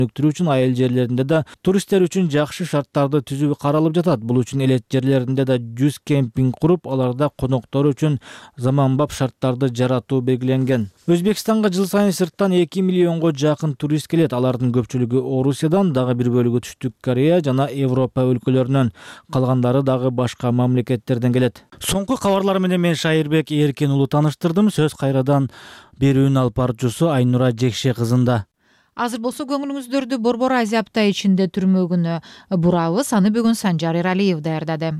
өнүктүрүү үчүн айыл жерлеринде да туристтер үчүн жакшы шарттарды түзүү каралып жатат. Бул үчүн элет жерлеринде да 100 кемпинг куруп, аларда коноктор үчүн заманбап шарттарды жаратуу белгиленген. Өзбекстанга жыл сайын сырттан 2 миллионго жакын турист келет. Алардын көпчүлүгү Орусиядан, дагы бир бөлүгү Түштүк Корея жана Европа өлкөлөрүнөн, калгандары дагы башка мамлекеттерден келет. Соңку кабарлар менен мен Шайырбек Эркин уулу таныштырдым. Сөз кайрадан берүүнүн алып баруучусу Айнура Жекше кызында. Азыр болсо көңүлүңүздөрдү Борбор Азия апта ичинде түрмөгүнө бурабыз. Аны бүгүн Санжар Эралиев даярдады.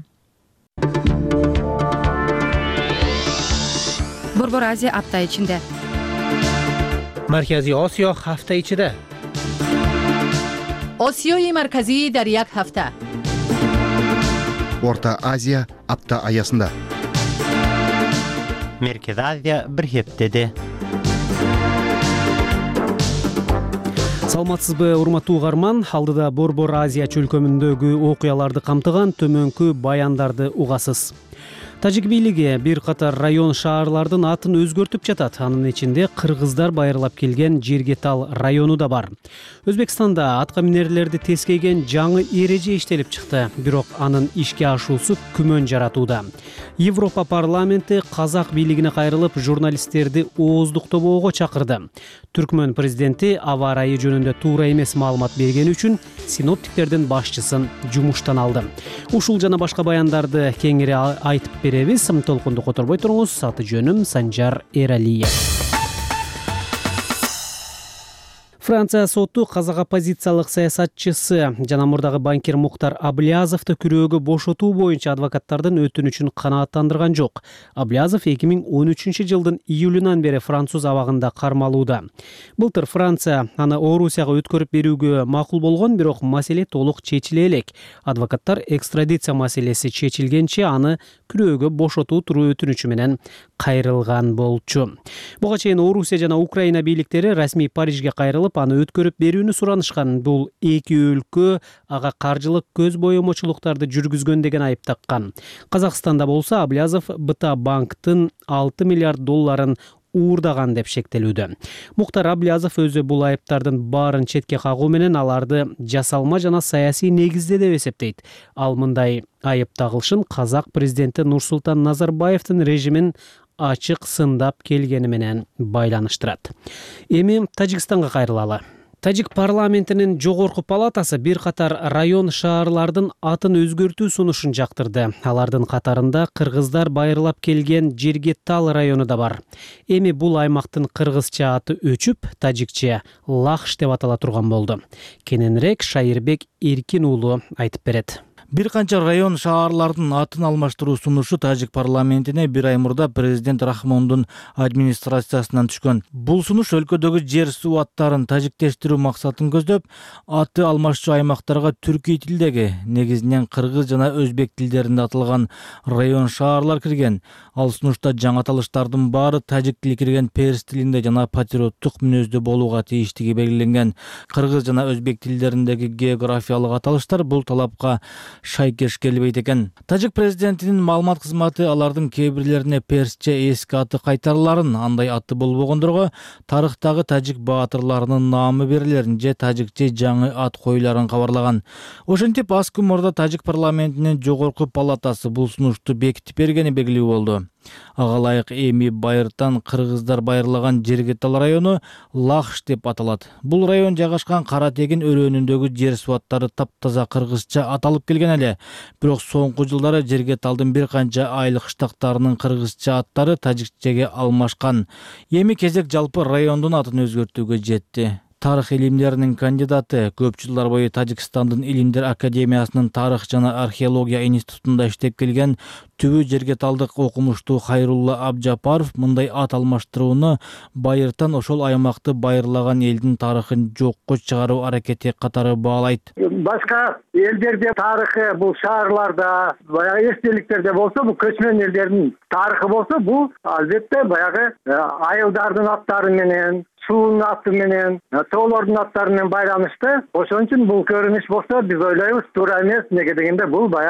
Борбор Азия апта ичинде. Маркази Осиё ҳафта ичида. Осиёи марказӣ дар як ҳафта. Орта Азия апта аясында. Merkezi Азия bir heftede. Саламатсызбы, урматтуу угарман? Алдыда Борбор Азия чөлкөмүндөгү окуяларды камтыган төмөнкү баяндарды угасыз. Тажик бийлиги бир катар район шаарлардын атын өзгөртүп жатат. Анын ичинде кыргыздар байырлап келген Жергетал району да бар. Өзбекстанда атка минерлерди тескейген жаңы эреже иштелип чыкты. Бирок анын ишке ашуусу күмөн жаратууда. Европа парламенти казак бийлигине кайрылып, журналисттерди ооздуктоого чакырды. Түркмөн президенти аба ырайы жөнүндө туура эмес маалымат бергени үчүн синоптиктердин башчысын жумуштан алды. Ушул жана башка баяндарды кеңири айтып беребиз. Толкунду которбой туруңуз. Аты жөнүм Санжар Эралиев. Франция соту казак оппозициялык саясатчысы жана мурдагы банкир Мухтар Аблязовду күрөөгө бошотуу боюнча адвокаттардын өтүнүчүн канааттандырган жок. Аблязов 2013 жылдын июлунан бери француз абагында кармалууда. Былтыр Франция аны Орусияга өткөрүп берүүгө макул болгон, бирок маселе толук чечиле элек. Адвокаттар экстрадиция маселеси чечилгенче аны күрөөгө бошотуу туруу өтүнүчү менен кайрылган болчу. Буга чейин Орусия жана Украина бийликтери расмий Парижге кайрылып, аны өткөрүп берүүнү суранышкан. Бул эки өлкө ага каржылык көз боемочулуктарды жүргүзгөн деген айып таккан. Казакстанда болсо Аблязов БТА банктын 6 миллиард долларын уурдаган деп шектелүүдө. Мухтар Аблязов өзү бул айыптардын баарын четке кагуу менен аларды жасалма жана саясий негизде деп эсептейт. Ал мындай айып тагылышын казак президенти Нурсултан Назарбаевдин режимин ачык сындап келгени менен байланыштырат. Эми Тажикстанга кайрылалы. Тажик парламентинин жогорку палатасы бир катар район шаарлардын атын өзгөртүү сунушун жактырды. Алардын катарында кыргыздар байырлап келген Жергетал району да бар. Эми бул аймактын кыргызча аты өчүп, тажикче Лахш деп атала турган болду. Кененирээк Шайырбек Эркин уулу айтып берет. Бир канча район шаарлардын атын алмаштыруу сунушу Тажик парламентине бир ай мурда президент Рахмондун администрациясынан түшкөн. Бул сунуш өлкөдөгү жер суу аттарын тажиктештирүү максатын көздөп, аты алмашчу аймактарга түркий тилдеги, негизинен кыргыз жана өзбек тилдеринде аталган район шаарлар кирген. Ал сунушта жаңы аталыштардын баары тажик тили кирген перс тилинде жана патриоттук мүнөздө болууга тийиштиги белгиленген. Кыргыз жана өзбек тилдериндеги географиялык аталыштар бул талапка шайкеш келбейт экен. Тажик президентинин маалымат кызматы алардын кээ бирлерине персче эски аты кайтарыларын, андай аты болбогондорго тарыхтагы тажик баатырларынын наамы берилерин же тажикче жаңы ат коюларын кабарлаган. Ошентип аз күн мурда Тажик парламентинин жогорку палатасы бул сунушту бекитип бергени белгилүү болду. Ага ылайык эми байыртан кыргыздар байырлаган Жергетал району Лахш деп аталат. Бул район жайгашкан Кара Тегин өрөөнүндөгү жер суаттары таптаза кыргызча аталып келген эле. Бирок соңку жылдары Жергеталдын бир канча айыл кыштактарынын кыргызча аттары тажикчеге алмашкан. Эми кезек жалпы райондун атын өзгөртүүгө жетти. Тарых илимдеринин кандидаты, көп жылдар бою Тажикстандын Илимдер академиясынын тарых жана археология институтунда иштеп келген түбү Жергеталдык окумуштуу Хайрулла Абжапаров мындай ат алмаштырууну байыртан ошол аймакты байырлаган элдин тарыхын жокко чыгаруу аракети катары баалайт. Башка элдерде тарыхы, бул шаарларда, баягы эстеликтерде болсо, бул көчмөн элдердин тарыхы болсо, бул албетте баягы айылдардын аттары менен, суунун аты менен, тоолордун аттары менен байланышты. Ошон үчүн бул көрүнүш болсо, биз ойлойбуз туура эмес. Неге дегенде бул баягы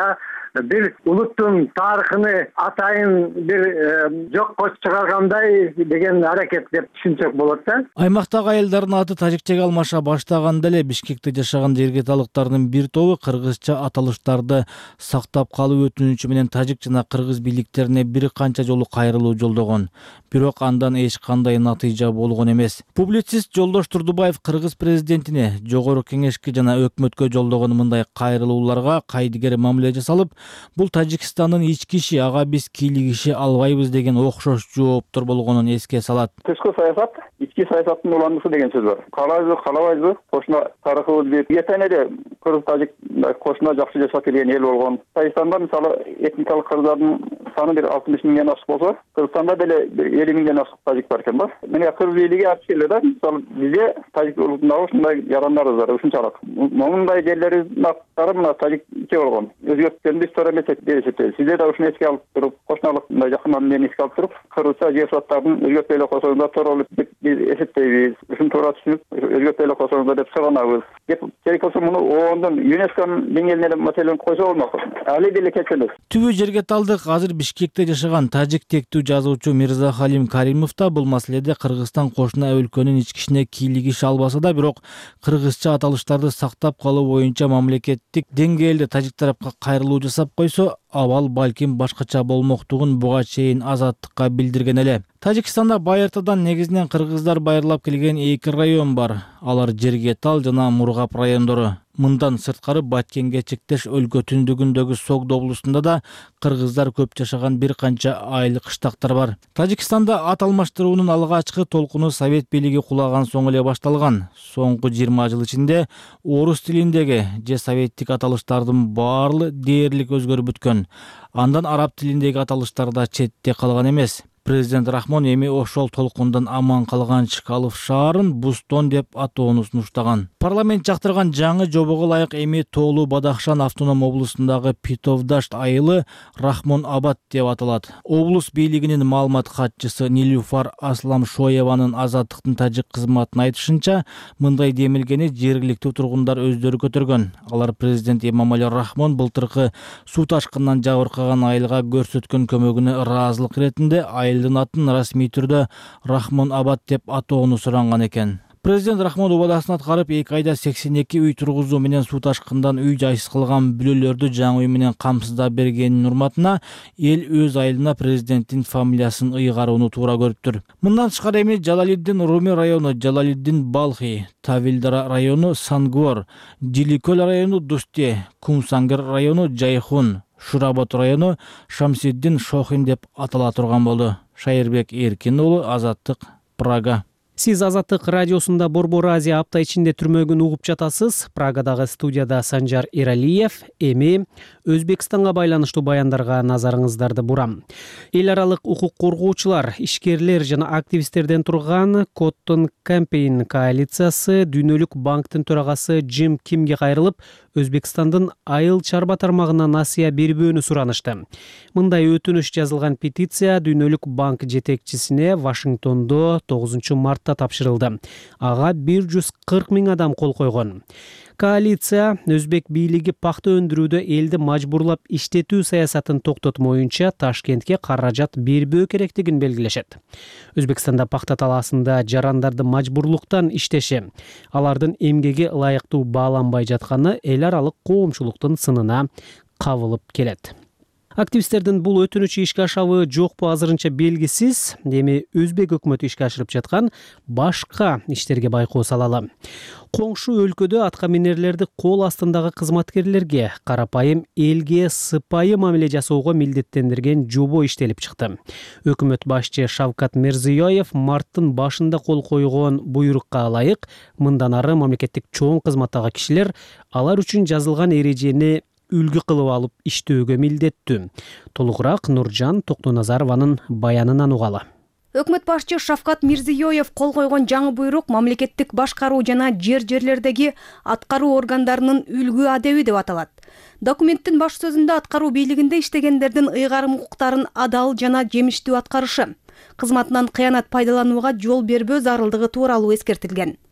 бир улуттун тарыхын атайын бир жокко чыгаргандай деген аракет деп түшүнсөк болот да. Аймактагы айылдардын аты тажикчеге алмаша баштаганда эле Бишкекте жашаган дергеталыктардын бир тобу кыргызча аталыштарды сактап калуу өтүнүчү менен тажик жана кыргыз бийликтерине бир канча жолу кайрылуу жолдогон. Бирок андан эч кандай натыйжа болгон эмес. Публицист Жолдош Турдубаев кыргыз президентине, жогорку кеңешке жана өкмөткө жолдогон мындай кайрылууларга кайдыгер мамиле жасалып, бул Тажикстандын ички иши, ага биз кийлигише албайбыз деген окшош жооптор болгонун эске салат. Тышкы саясат ички саясаттын уландысы деген сөз бар. Каалайбыз, каалабайбыз, кошуна тарыхыбыз бир. Эртеңеде кыргыз тажик кошуна жакшы жашап келген эл болгон. Тажикстанда мисалы этникалык кыргыздардын саны бир 60 миңден ашык болсо, Кыргызстанда деле 50 миңден ашык тажик бар экен бар. Мына кыргыз бийлиги ачык эле да, мисалы бизде тажик улутунда ушундай жарандарыбыз бар, ушунчалык. Мондай жерлерибиздин аттары мына тажикче болгон. Өзгөрткөн биз туура эмес деп эсептейбиз. Сизде да ушуну эске алып туруп, кошуналык мындай жакын мамилени эске алып туруп, кыргызча жер саттардын өзгөртпөй эле койсоңуздар туура болот деп биз эсептейбиз. Ушуну туура түшүнүп, өзгөртпөй эле койсоңуздар деп суранабыз. Керек болсо муну ООНдун ЮНЕСКОнун деңгээлине эле маселени койсо болмок. Али деле кеткен эмес. Түбү жерге талдык азыр Бишкекте жашаган тажик тектүү жазуучу Мирза Халим Каримов да бул маселеде Кыргызстан кошуна өлкөнүн ички ишине кийлигише албаса да, бирок кыргызча аталыштарды сактап калуу боюнча мамлекеттик деңгээлде тажик тарапка кайрылуу жасап койсо, абал балким башкача болмоктугун буга чейин Азаттыкка билдирген эле. Тажикстанда байыртадан негизинен кыргыздар байырлап келген 2 район бар. Алар Жергетал жана Мургап райондору. Мындан сырткары Баткенге чектеш өлкө түндүгүндөгү Согд облусунда да кыргыздар көп жашаган бир канча айыл кыштактар бар. Тажикстанда ат алмаштыруунун алгачкы толкуну Совет бийлиги кулаган соң эле башталган. Соңку 20 жыл ичинде орус тилиндеги же советтик аталыштардын баары дээрлик өзгөрүп бүткөн. Андан араб тилиндеги аталыштар да четте калган эмес. Президент Рахмон эми ошол толкундан аман калган Чкалов шаарын Бустон деп атоону сунуштаган. Парламент жактырган жаңы жобого ылайык эми Тоолуу Бадахшан автоном облусундагы Питовдашт айылы Рахмон Абад деп аталат. Облус бийлигинин маалымат катчысы Нилюфар Асламшоеванын Азаттыктын тажик кызматына айтышынча, мындай демилгени жергиликтүү тургундар өздөрү көтөргөн. Алар президент Эмомали Рахмон былтыркы суу ташкынынан жабыркаган айылга көрсөткөн көмөгүнө ыраазылык иретинде айылдын атын расмий түрдө Рахмон Абад деп атоону суранган экен. Президент Рахмон убадасын аткарып 2 айда 82 үй тургузуу менен суу ташкындан үй жайсыз калган бүлөлөрдү жаңы үй менен камсыздап бергенин урматына эл өз айылына президенттин фамилиясын ыйгарууну туура көрүптүр. Мындан тышкары эми Жалалиддин Руми району Жалалиддин Балхи, Тавилдара району Сангор, Диликөл району Дусте, Кумсангер району Жайхун, Шуработ району Шамсиддин Шохин деп атала турган болду. Шайырбек Эркин уулу, Азаттык, Прага. Сиз Азаттык радиосунда Борбор Азия апта ичинде түрмөгүн угуп жатасыз. Прагадагы студияда Санжар Эралиев. Эми Өзбекстанга байланыштуу баяндарга назарыңыздарды бурам. Эл аралык укук коргоочулар, ишкерлер жана активисттерден турган Cotton Campaign коалициясы Дүйнөлүк банктын төрагасы Джим Кимге кайрылып, Өзбекстандын айыл чарба тармагына насыя бербөөнү суранышты. Мындай өтүнүш жазылган петиция Дүйнөлүк банк жетекчисине Вашингтондо 9 мартта тапшырылды. Ага 140 миң адам кол койгон. Коалиция Өзбек бийлиги пахта өндүрүүдө элди мажбурлап иштетүү саясатын токтотмоюнча Ташкентке каражат бербөө керектигин белгилешет. Өзбекстанда пахта талаасында жарандарды мажбурлуктан иштеши, алардын эмгеги ылайыктуу бааланбай жатканы эл аралык коомчулуктун сынына кабылып келет. Активисттердин бул өтүнүчү ишке ашабы жокпу азырынча белгисиз. Эми Өзбек өкмөтү ишке ашырып жаткан башка иштерге байкоо салалы. Коңшу өлкөдө атка минерлерди кол астындагы кызматкерлерге карапайым элге сыпайы мамиле жасоого милдеттендирген жобо иштелип чыкты. Өкмөт башчы Шавкат Мирзиёев марттын башында кол койгон буйрукка ылайык мындан ары мамлекеттик чоң кызматтагы кишилер алар үчүн жазылган эрежени үлгү кылып алып иштөөгө милдеттүү. Толугураак Нуржан Токтоназарованын баянынан угалы. Өкмөт башчы Шавкат Мирзиёев кол койгон жаңы буйрук мамлекеттик башкаруу жана жерлердеги аткаруу органдарынын үлгү адеби деп аталат. Документтин баш сөзүндө аткаруу бийлигинде иштегендердин ыйгарым укуктарын адал жана жемиштүү аткарышы, кызматынан кыянат пайдаланууга жол бербөө зарылдыгы тууралуу эскертилген.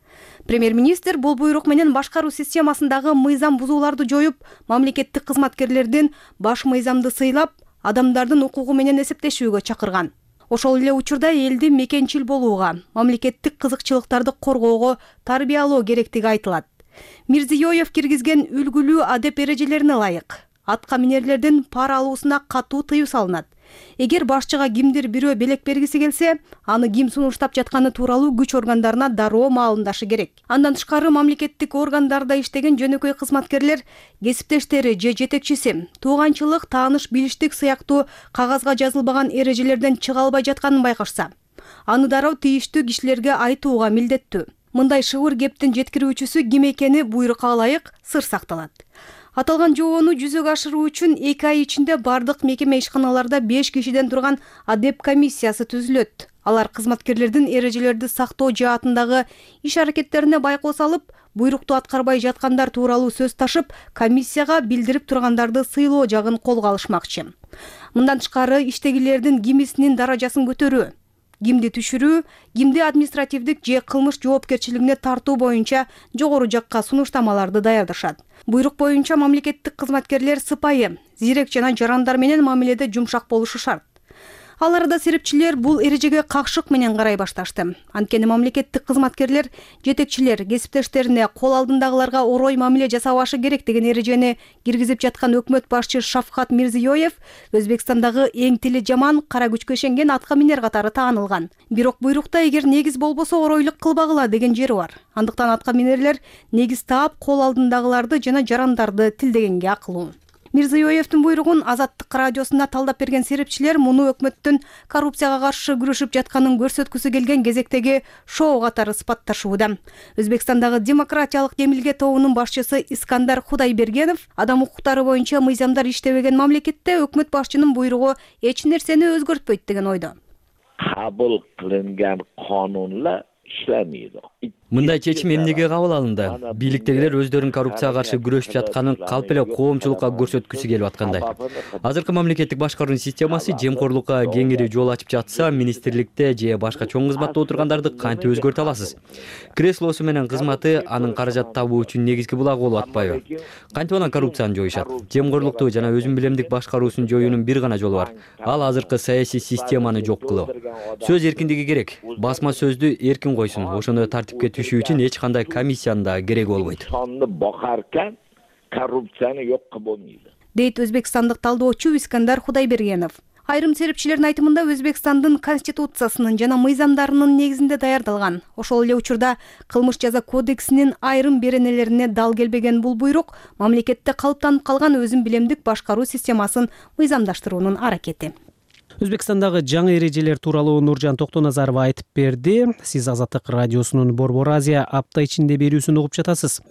Премьер-министр бул буйрук менен башкаруу системасындагы мыйзам бузууларды жоюп, мамлекеттик кызматкерлердин баш мыйзамды сыйлап, адамдардын укугу менен эсептешүүгө чакырган. Ошол эле учурда элди мекенчил болууга, мамлекеттик кызыкчылыктарды коргоого тарбиялоо керектиги айтылат. Мирзиёев киргизген үлгүлүү адеп эрежелерине ылайык атка минерлердин пара алуусуна катуу тыюу салынат. Эгер башчыга кимдир бирөө белек бергиси келсе, аны ким сунуштап жатканы тууралуу күч органдарына дароо маалымдашы керек. Андан тышкары мамлекеттик органдарда иштеген жөнөкөй кызматкерлер кесиптештери же жетекчиси тууганчылык, тааныш, билиштик сыяктуу кагазга жазылбаган эрежелерден чыга албай жатканын байкашса, аны дароо тийиштүү кишилерге айтууга милдеттүү. Мындай шыбыр кептин жеткирүүчүсү ким экени буйрукка ылайык сыр сакталат. Аталган жобону жүзөгө ашыруу үчүн 2 ай ичинде бардык мекеме ишканаларда 5 кишиден турган адеп комиссиясы түзүлөт. Алар кызматкерлердин эрежелерди сактоо жаатындагы иш аракеттерине байкоо салып, буйрукту аткарбай жаткандар тууралуу сөз ташып, комиссияга билдирип тургандарды сыйлоо жагын колго алышмакчы. Мындан тышкары иштегилердин кимисинин даражасын көтөрүү, кимди түшүрүү, кимди административдик же кылмыш жоопкерчилигине тартуу боюнча жогору жакка сунуштамаларды даярдашат. Буйрук боюнча мамлекеттик кызматкерлер сыпайы, зирек жана жарандар менен мамиледе жумшак болушу шарт. Ал арада серепчилер бул эрежеге какшык менен карай башташты. Анткени мамлекеттик кызматкерлер жетекчилер кесиптештерине кол алдындагыларга орой мамиле жасабашы керек деген эрежени киргизип жаткан өкмөт башчы Шавкат Мирзиёев Өзбекстандагы эң тили жаман, кара күчкө ишенген атка минер катары таанылган. Бирок буйрукта эгер негиз болбосо оройлук кылбагыла деген жери бар. Андыктан атка минерлер негиз таап кол алдындагыларды жана жарандарды тилдегенге акылуу. Мирзиёевдин буйругун Азаттык радиосуна талдап берген серепчилер муну өкмөттүн коррупцияга каршы күрөшүп жатканын көрсөткүсү келген кезектеги шоу катары сыпатташууда. Өзбекстандагы демократиялык демилге тобунун башчысы Искандар Худайбергенов адам укуктары боюнча мыйзамдар иштебеген мамлекетте өкмөт башчынын буйругу эч нерсени өзгөртпөйт деген ойдо. Кабыл кылынган канунlar işlemiyor. Мындай чечим эмнеге кабыл алынды? Бийликтегилер өздөрүнүн коррупцияга каршы күрөшүп жатканын калп эле коомчулукка көрсөткүсү келип аткандай. Азыркы мамлекеттик башкаруу системасы жемкорлукка кеңири жол ачып жатса, министрликте же башка чоң кызматта отургандарды кантип өзгөртө аласыз? Креслосу менен кызматы анын каражат табуу үчүн негизги булагы болуп атпайбы? Кантип анан коррупцияны жоюшат? Жемкорлукту жана өзүн билемдик башкаруусун жоюунун бир гана жолу бар. Ал азыркы саясий системаны жок кылуу. Сөз эркиндиги керек. Басма сөздү эркин койсун. Ошондой тартипке түшүү үчүн эч кандай комиссиянын да кереги болбойт. Коррупцияны жок кылып болбойт. Дейт өзбекстандык талдоочу Искандар Худайбергенов. Айрым серепчилердин айтымында Өзбекстандын конституциясынын жана мыйзамдарынын негизинде даярдалган. Ошол эле учурда кылмыш жаза кодексинин айрым беренелерине дал келбеген бул буйрук мамлекетте калыптанып калган өзүн билемдик башкаруу системасын мыйзамдаштыруунун аракети. Өзбекстандагы жаңы эрежелер тууралуу Нуржан Токтоназаров айтып берди. Сиз Азаттык радиосунун Борбор Азия апта ичинде берүүсүн угуп жатасыз.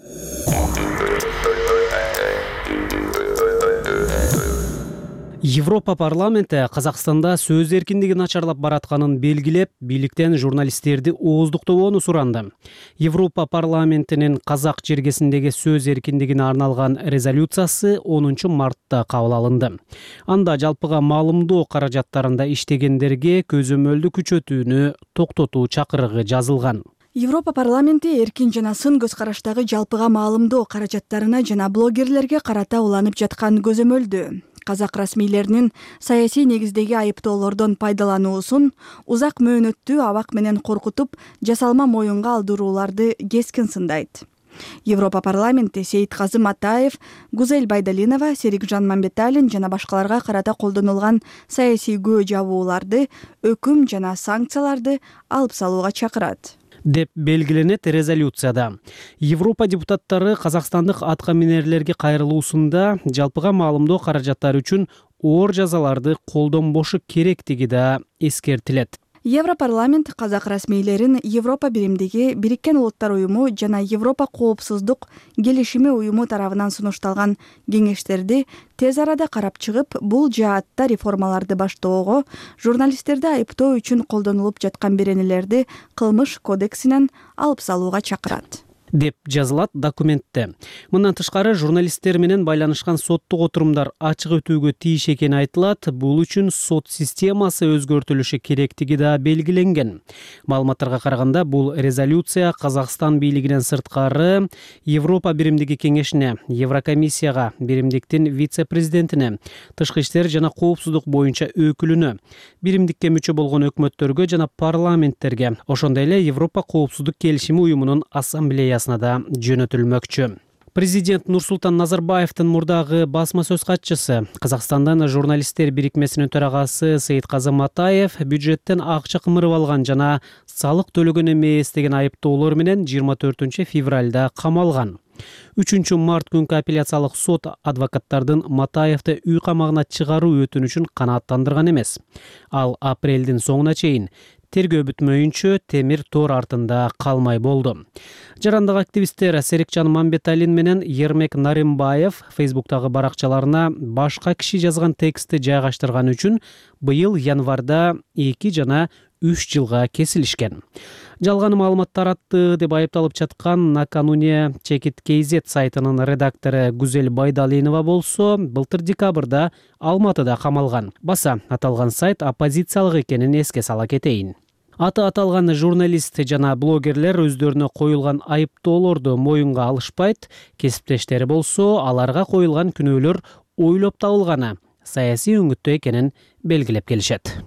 Европа парламенти Казакстанда сөз эркиндиги начарлап баратканын белгилеп, бийликтен журналисттерди ооздуктообону суранды. Европа парламентинин казак жергесиндеги сөз эркиндигине арналган резолюциясы 10 мартта кабыл алынды. Анда жалпыга маалымдоо каражаттарында иштегендерге көзөмөлдү күчөтүүнү токтотуу чакырыгы жазылган. Европа парламенти эркин жана сын көз караштагы жалпыга маалымдоо каражаттарына жана блогерлерге карата уланып жаткан көзөмөлдү, казак расмийлеринин саясий негиздеги айыптоолордон пайдалануусун, узак мөөнөттүү абак менен коркутуп, жасалма моюнга алдырууларды кескин сындайт. Европа парламенти Сейитказы Матаев, Гузель Байдалинова, Серикжан Мамбеталин жана башкаларга карата колдонулган саясий көө жабууларды, өкүм жана санкцияларды алып салууга чакырат деп белгиленет резолюцияда. Европа депутаттары казакстандык атка минерлерге кайрылуусунда жалпыга маалымдоо каражаттары үчүн оор жазаларды колдонбошу керектиги да эскертилет. Европарламент казак расмийлерин Европа биримдиги, Бириккен Улуттар уюму жана Европа коопсуздук келишими уюму тарабынан сунушталган кеңештерди тез арада карап чыгып, бул жаатта реформаларды баштоого, журналисттерди айыптоо үчүн колдонулуп жаткан беренелерди кылмыш кодексинен алып салууга чакырат. деп жазылат документте. Мындан тышкары журналисттер менен байланышкан соттук отурумдар ачык өтүүгө тийиш экени айтылат. Бул үчүн сот системасы өзгөртүлүшү керектиги да белгиленген. Маалыматтарга караганда бул резолюция Казакстан бийлигинен сырткары Европа биримдиги кеңешине, Еврокомиссияга, биримдиктин вице-президентине, тышкы иштер жана коопсуздук боюнча өкүлүнө, биримдикке мүчө болгон өкмөттөргө жана парламенттерге, ошондой эле Европа коопсуздук келишими уюмунун ассамблеясына да жөнөтүлмөкчү. Президент Нурсултан Назарбаевдин мурдагы басма сөз катчысы, Казакстандан журналисттер бирикмесинин төрагасы Сейитказы Матаев бюджеттен акча кымырып алган жана салык төлөгөн эмес деген айыптоолор менен 24 февралда камалган. 3 март күнкү апелляциялык сот адвокаттардын Матаевди үй камагына чыгаруу өтүнүчүн канааттандырган эмес. Ал апрелдин соңуна чейин тергөө бүтмөйүнчө темир тор артында калмай болду. Жарандык активисттер Серикжан Мамбеталин менен Ермек Наримбаев Фейсбуктагы баракчаларына башка киши жазган текстти жайгаштырган үчүн быйыл январда 2 жана 3 жылга кесилишкен. Жалган маалымат таратты деп айыпталып жаткан накануне Чекит KZ сайтынын редактору Гүзел Байдалинова болсо, былтыр декабрда Алматыда камалган. Баса аталган сайт оппозициялык экенин эске сала кетейин. Аты аталган журналист жана блогерлер өздөрүнө коюлган айыптоолорду моюнга алышпайт, кесиптештери болсо аларга коюлган күнөөлөр ойлоп табылганы, саясий өңүттө экенин белгилеп келишет.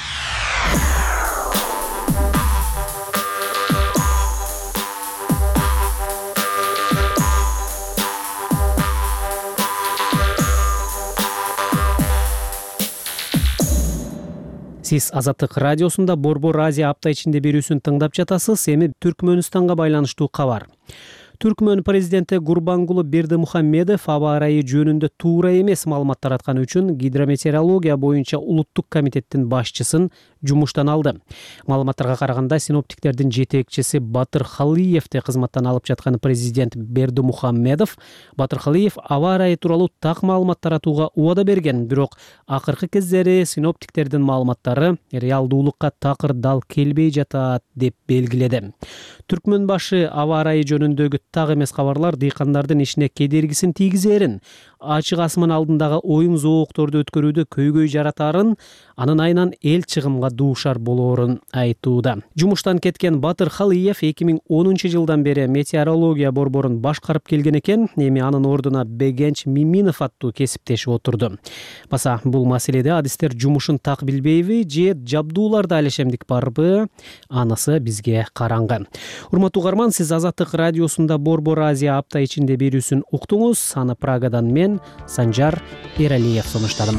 Сиз Азаттык радиосунда Борбор Азия апта ичинде берүүсүн тыңдап жатасыз. Эми Түркмөнстанга байланыштуу кабар. Түркмөн президенти Гурбангулы Бердимухамедов аба ырайы жөнүндө туура эмес маалымат таратканы үчүн гидрометеорология боюнча улуттук комитеттин башчысын жумуштан алды. Маалыматтарга караганда синоптиктердин жетекчиси Батыр Халиевди кызматтан алып жаткан президент Бердимухамедов Батыр Халиев аба ырайы тууралуу так маалымат таратууга убада берген, бирок акыркы кездери синоптиктердин маалыматтары реалдуулукка такыр дал келбей жатат деп белгиледи. Түркмөн башы аба ырайы жөнүндөгү так эмес кабарлар дыйкандардын ишине кедергисин тийгизерин, ачык асман алдындагы оюн зоокторду өткөрүүдө көйгөй жаратарын, анын айынан эл чыгымга дуушар болоорун айтууда. Жумуштан кеткен Батыр Халиев 2010 жылдан бери метеорология борборун башкарып келген экен, эми анын ордуна Бегенч Миминов аттуу кесиптеши отурду. Баса бул маселеде адистер жумушун так билбейби же жабдууларда алешемдик барбы? Анысы бизге караңгы. Урматтуу угарман, сиз Азаттык радиосунда Борбор Азия апта ичинде берүүсүн уктуңуз. Аны Прагадан мен Санжар Эралиев сунуштадым.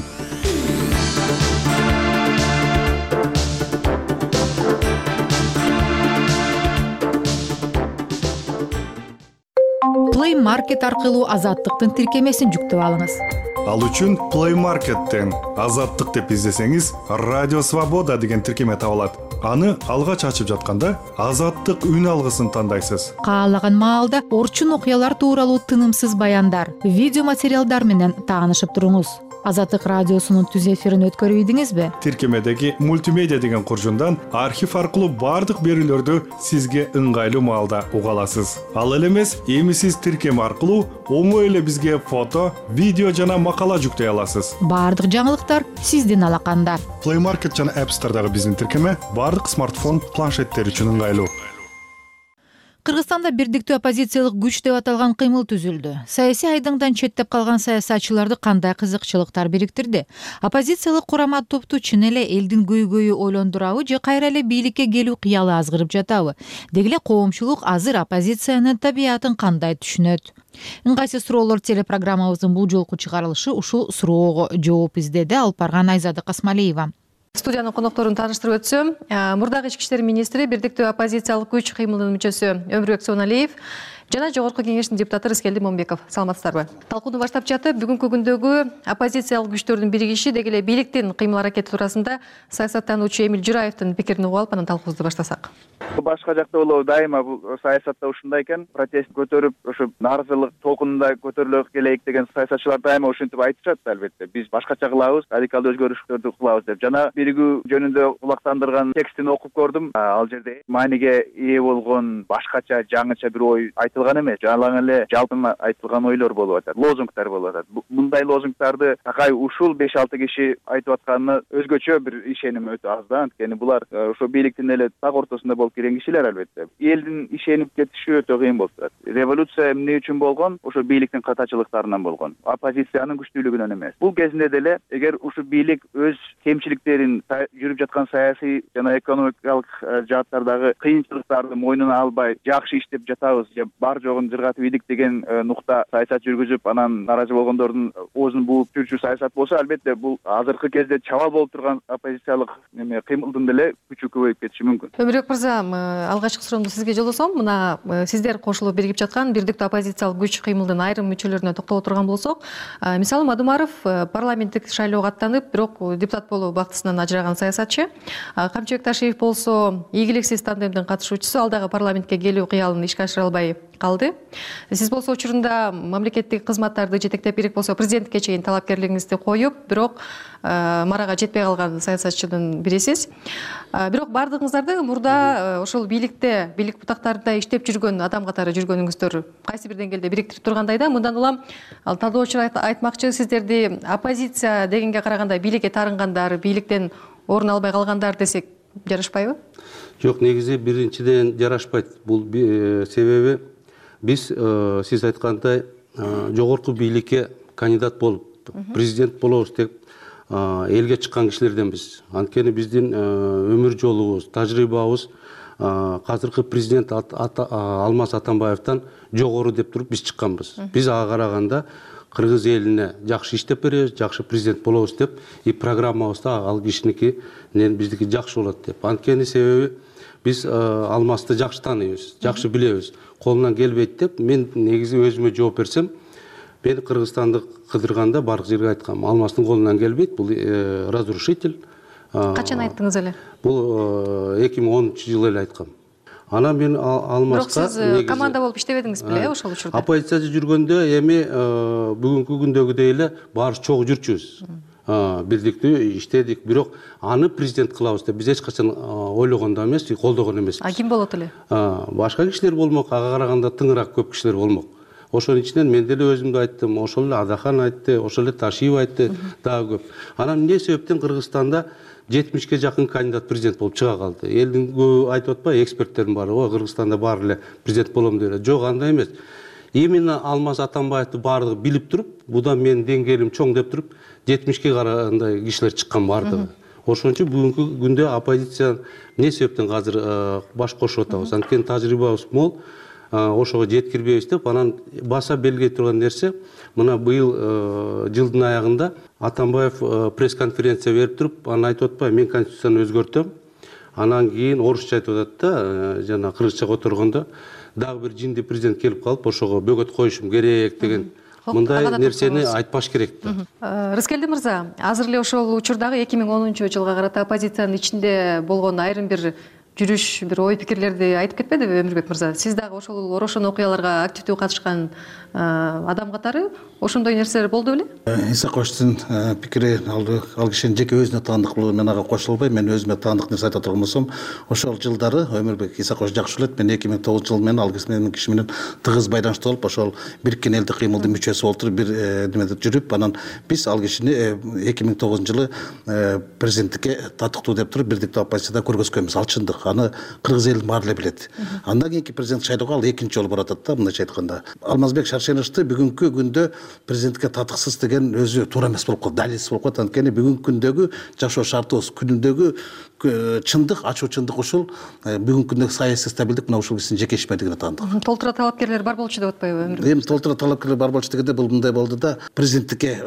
Play Market аркылуу Азаттыктын тиркемесин жүктөп алыңыз. Ал үчүн Play Market'тен Азаттык деп издесеңиз, Радио Свобода деген тиркеме табылат. Аны алгач ачып жатканда Азаттык үн алгысын тандайсыз. Каалаган маалда орчун окуялар тууралуу тынымсыз баяндар, видео материалдар менен таанышып туруңуз. Азаттык радиосунун түз эфирин өткөрүп ийдиңизби? Тиркемедеги мультимедиа деген куржундан архив аркылуу бардык берүүлөрдү сизге ыңгайлуу маалда уга аласыз. Ал эле эмес, эми сиз тиркеме аркылуу оңой эле бизге фото, видео жана макала жүктөй аласыз. Бардык жаңылыктар сиздин алаканда. Play Market жана App Store'дагы биздин тиркеме бардык смартфон, планшеттер үчүн ыңгайлуу. Кыргызстанда бирдиктүү оппозициялык күч деп аталган кыймыл түзүлдү. Саясий айдыңдан четтеп калган саясатчыларды кандай кызыкчылыктар бириктирди? Оппозициялык курама топту чын эле элдин көйгөйү ойлондурабы же кайра эле бийликке келүү кыялы азгырып жатабы? Деги эле коомчулук азыр оппозициянын табиятын кандай түшүнөт? Ыңгайсыз суроолор телепрограммабыздын бул жолку чыгарылышы ушул суроого жооп издеди. Алып барган Айзада Касмалиева. Студиянын конокторун тааныштырып өтсөм, мурдагы ички иштер министри, бирдиктүү оппозициялык күч кыймылынын мүчөсү Өмүрбек Соналиев жана Жогорку кеңештин депутаты Рыскелди Момбеков. Саламатсыздарбы? Талкууну баштап жатып, бүгүнкү күндөгү оппозициялык күчтөрдүн биригиши, деги эле бийликтин кыймыл аракети туурасында саясаттануучу Эмил Жураевдин пикирин угуп алып, анан талкуубузду баштасак. Башка жакта болобу дайыма бул саясатта ушундай экен, протест көтөрүп, ошо нааразылык толкунунда көтөрүлө келейик деген саясатчылар дайыма ушинтип айтышат албетте. Биз башкача кылабыз, радикалдуу өзгөрүштөрдү кылабыз деп. Жана биригүү жөнүндө кулактандырган текстин окуп көрдүм. Ал жерде мааниге ээ болгон башкача, жаңыча бир ой айта айтылган эмес, жалаң эле жалпы айтылган ойлор болуп атат, лозунгдар болуп атат. Мындай лозунгдарды такай ушул 5-6 киши айтып атканына өзгөчө бир ишеним өтө аз да. Анткени булар ошо бийликтин эле так ортосунда болуп келген кишилер албетте. Элдин ишенип кетиши өтө кыйын болуп турат. Революция эмне үчүн болгон? Ошо бийликтин катачылыктарынан болгон. Оппозициянын күчтүүлүгүнөн эмес. Бул кезинде деле эгер ушу бийлик өз кемчиликтерин, жүрүп жаткан саясий жана экономикалык жааттардагы кыйынчылыктарды мойнуна албай, жакшы иштеп жатабыз же бар жогун жыргатып ийдик деген нукта саясат жүргүзүп, анан нааразы болгондордун оозун бууп жүрчү саясат болсо, албетте бул азыркы кезде чабал болуп турган оппозициялык кыймылдын деле күчү көбөйүп кетиши мүмкүн. Өмүрбек мырза, алгачкы суроомду сизге жолдосом, мына сиздер кошулуп биригип жаткан бирдиктүү оппозициялык күч кыймылдын айрым мүчөлөрүнө токтоло турган болсок, мисалы Мадумаров парламенттик шайлоого аттанып, бирок депутат болуу бактысынан ажыраган саясатчы. Камчыбек Ташиев болсо ийгиликсиз тандемдин катышуучусу, ал дагы парламентке келүү кыялын ишке ашыра албай калды. Сиз болсо учурунда мамлекеттик кызматтарды жетектеп, керек болсо президентке чейин талапкерлигиңизди коюп, бирок марага жетпей калган саясатчынын бирисиз. Бирок бардыгыңыздарды мурда ошол бийликте, бийлик бутактарында иштеп жүргөн адам катары жүргөнүңүздөр кайсы бир деңгээлде бириктирип тургандай да. Мындан улам талдоочулар айтмакчы, сиздерди оппозиция дегенге караганда бийликке тарынгандар, бийликтен орун албай калгандар десек жарашпайбы? Жок, негизи биринчиден жарашпайт. Бул себеби биз сиз айткандай жогорку бийликке кандидат болуп, президент болобуз деп элге чыккан кишилерденбиз. Анткени биздин өмүр жолубуз, тажрыйбабыз азыркы президент Алмаз Атамбаевден жогору деп туруп биз чыкканбыз. Биз ага караганда кыргыз элине жакшы иштеп беребиз, жакшы президент болобуз деп, и программабызда ал кишиники биздики жакшы болот деп. Анткени себеби биз Алмазды жакшы тааныйбыз, жакшы билебиз. Колунан келбейт деп, мен негизи өзүмө жооп берсем, мен Кыргызстанды кыдырганда бардык жерге айткам, Алмаздын колунан келбейт, бул разрушитель. Качан айттыңыз эле? Бул 2010-жылы эле айткам. Анан мен Алмазга... Бирок сиз команда болуп иштебедиңиз беле ошол учурда? Оппозицияда жүргөндө эми бүгүнкү күндөгүдөй эле баарыбыз чогуу жүрчүбүз. Бирдиктүү иштедик, бирок аны президент кылабыз деп биз эч качан ойлогон да эмес, колдогон эмеспиз. А ким болот эле? Башка кишилер болмок, ага караганда тыңыраак көп кишилер болмок. Ошонун ичинен мен деле өзүмдү айттым, ошол эле Адахан айтты, ошол эле Ташиев айтты, дагы көп. Анан эмне себептен Кыргызстанда 70-ке жакын кандидат президент болуп чыга калды? Элдин көбү айтып атпайбы, эксперттердин баары, Кыргызстанда баары эле президент болом деп эле. Жок, андай эмес. Именно Алмаз Атамбаевди баардыгы билип туруп, буда менин деңгээлим чоң деп туруп, 70-ке карагандай кишилер чыккан баардыгы. Ошон үчүн бүгүнкү күндө оппозиция эмне себептен азыр баш кошуп атабыз? Анткени тажрыйбабыз мол, ошого жеткирбейбиз деп, анан баса белгилей турган нерсе, мына быйыл жылдын аягында Атамбаев пресс-конференция берип туруп, анан айтып атпайбы, мен конституцияны өзгөртөм. Анан кийин орусча айтып атат да, жана кыргызча которгондо, дагы бир жинди президент келип калып, ошого бөгөт коюшум керек деген мындай нерсени айтпаш керек да. Рыскелди мырза, азыр эле ошол учурдагы 2010-жылга карата оппозициянын ичинде болгон айрым бир жүрүш, бир ой пикирлерди айтып кетпедиби Өмүрбек мырза? Сиз дагы ошол орошон окуяларга активдүү катышкан адам катары ошондой нерселер болду беле? Исаковичтин пикири, ал кишинин жеке өзүнө таандыктуулугу, мен ага кошулбайм. Мен өзүмө таандык нерсе айта турган болсом, ошол жылдары Өмүрбек Исакович жакшы билет, мен 2009-жылы менен ал киши менен тыгыз байланышта болуп, ошол бириккен элдик кыймылдын мүчөсү болуп туруп, бир немеде жүрүп, анан биз ал кишини 2009-жылы президенттикке татыктуу деп туруп, бирдиктүү оппозицияда көргөзгөнбүз. Ал чындык. Аны кыргыз элин баары эле билет. Андан кийинки президент шайлоого ал экинчи жолу баратат да, мындайча айтканда. Алмазбек Шаршеновичти бүгүнкү күндө президентке татыксыз деген өзү туура эмес болуп калды, далилсиз болуп калат. Анткени бүгүнкү күндөгү жашоо шартыбыз, күнүндөгү чындык, ачуу чындык ушул бүгүнкү күндөгү саясий стабилдик мына ушул кишинин жеке ишмердигине таандык. Толтура талапкерлер бар болчу деп атпайбы? Эми толтура талапкерлер бар болчу дегенде бул мындай болду да, президенттикке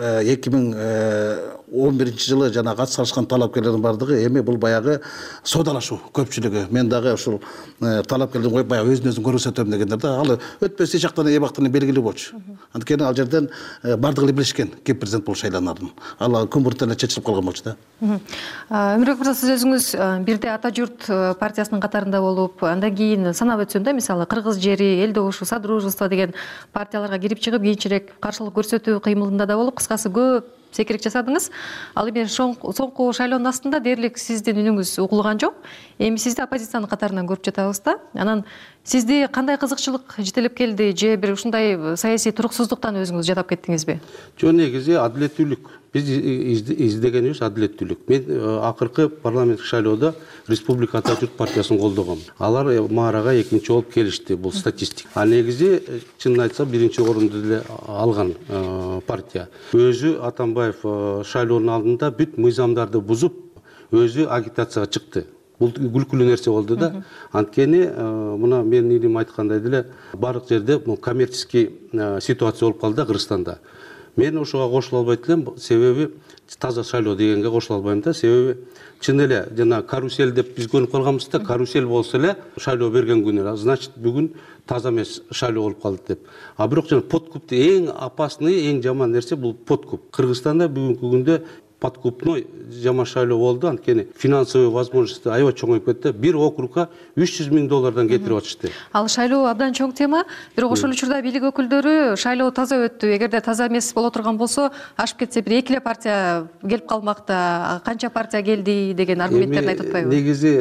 2011-жылы жана кат салышкан талапкерлердин бардыгы эми бул баягы соодалашуу көпчүлүгү. Мен дагы ушул талапкерлердин коюп баягы өзүн көрсөтөм дегендер да, ал өтпөс эч жактан эбактан белгилүү болчу. Анткени ал жерден бардыгы эле билишкен ким президент болуп шайланарын. Ал күн бурунтан эле чечилип калган болчу да. Өмүрбек мырза, сиз өзүңүз бирде Ата журт партиясынын катарында болуп, андан кийин санап өтсөм да, мисалы Кыргыз жери, Эл добушу, Содружество деген партияларга кирип чыгып, кийинчерээк каршылык көрсөтүү кыймылында да болуп, кыскасы көп секирик жасадыңыз. Ал эми соңку шайлоонун астында дээрлик сиздин үнүңүз угулган жок. Эми сизди оппозициянын катарынан көрүп жатабыз да. Анан Сизди кандай кызыкчылык жетелеп келди же бир ушундай саясий туруксуздуктан өзүңүз жадап кеттиңизби? Жок, негизи адилеттүүлүк. Биз издегенибиз адилеттүүлүк. Мен акыркы парламенттик шайлоодо Республика Атажурт партиясын колдогом. Алар маарага экинчи болуп келишти, бул статистика. А негизи чынын айтсам биринчи орунду деле алган партия. Өзү Атамбаев шайлоонун алдында бүт мыйзамдарды бузуп, өзү агитацияга чыкты. Бул күлкүлүү нерсе болду да. Анткени мына менин илим айткандай деле бардык жерде коммерческий ситуация болуп калды Кыргызстанда. Мен ошого кошула албайт элем, себеби таза шайлоо дегенге кошула албайм да. Себеби чын эле жана карусель деп биз көнүп калганбыз да, карусель болсо эле шайлоо берген күнү, значит бүгүн таза эмес шайлоо болуп калды деп. А бирок жана подкуп эң опасный, эң жаман нерсе бул подкуп. Кыргызстанда бүгүнкү күндө подкупной жаман шайлоо болду, анткени финансовый возможности аябай чоңоюп кетти. Бир округга $300,000 кетирип атышты. Ал шайлоо абдан чоң тема, бирок ошол учурда бийлик өкүлдөрү шайлоо таза өттү. Эгерде таза эмес боло турган болсо, ашып кетсе бир экиле партия келип калмакта, канча партия келди деген аргументтерди айтып атпайбы? Негизи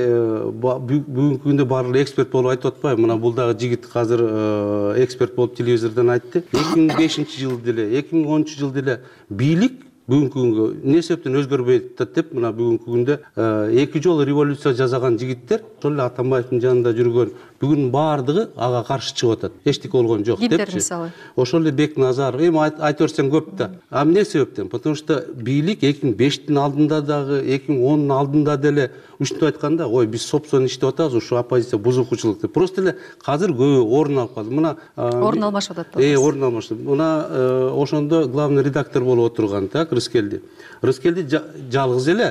бүгүнкү күндө баары эксперт болуп айтып атпайбы? Мына бул дагы жигит азыр эксперт болуп телевизордон айтты. 2005-жылы деле, 2010-жылы деле бийлик бүгүнкү күнгө эмне себептен өзгөрбөй атат деп, мына бүгүнкү күндө 2 жолу революция жасаган жигиттер, ошол эле Атамбаевдин жанында жүргөн бүгүн баардыгы ага каршы чыгып атат. Эчтеке болгон жок депчи. Ошол эле Бекназаров, айта берсең көп да. А эмне себептен? Потому что бийлик 2005-тин алдында дагы, 2010-дун алдында деле ушинтип айтканда, ой, биз собственно иштеп атабыз, ушу оппозиция бузукучулук деп. Просто эле азыр көбү орун алып калды. Мына орун алмашып атат. Орун алмашты. Мына ошондо главный редактор болуп отурган так Рыскелди. Рыскелди жалгыз эле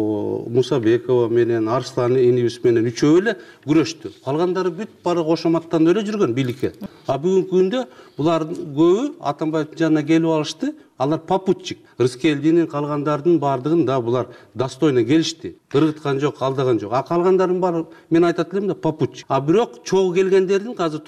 Мусабекова менен, Арслан инибиз менен үчөө эле күрөштү. Калгандары бүт бары кошоматтан эле жүргөн бийликке. А бүгүнкү күндө булардын көбү Атамбаевдин жанына келип алышты. Алар попутчик. Рыскелдинин калгандардын бардыгын да булар достойно келишти. Кыргыткан жок, алдаган жок. А калгандардын баары мен айтат элем да попутчик. А бирок чогуу келгендердин азыр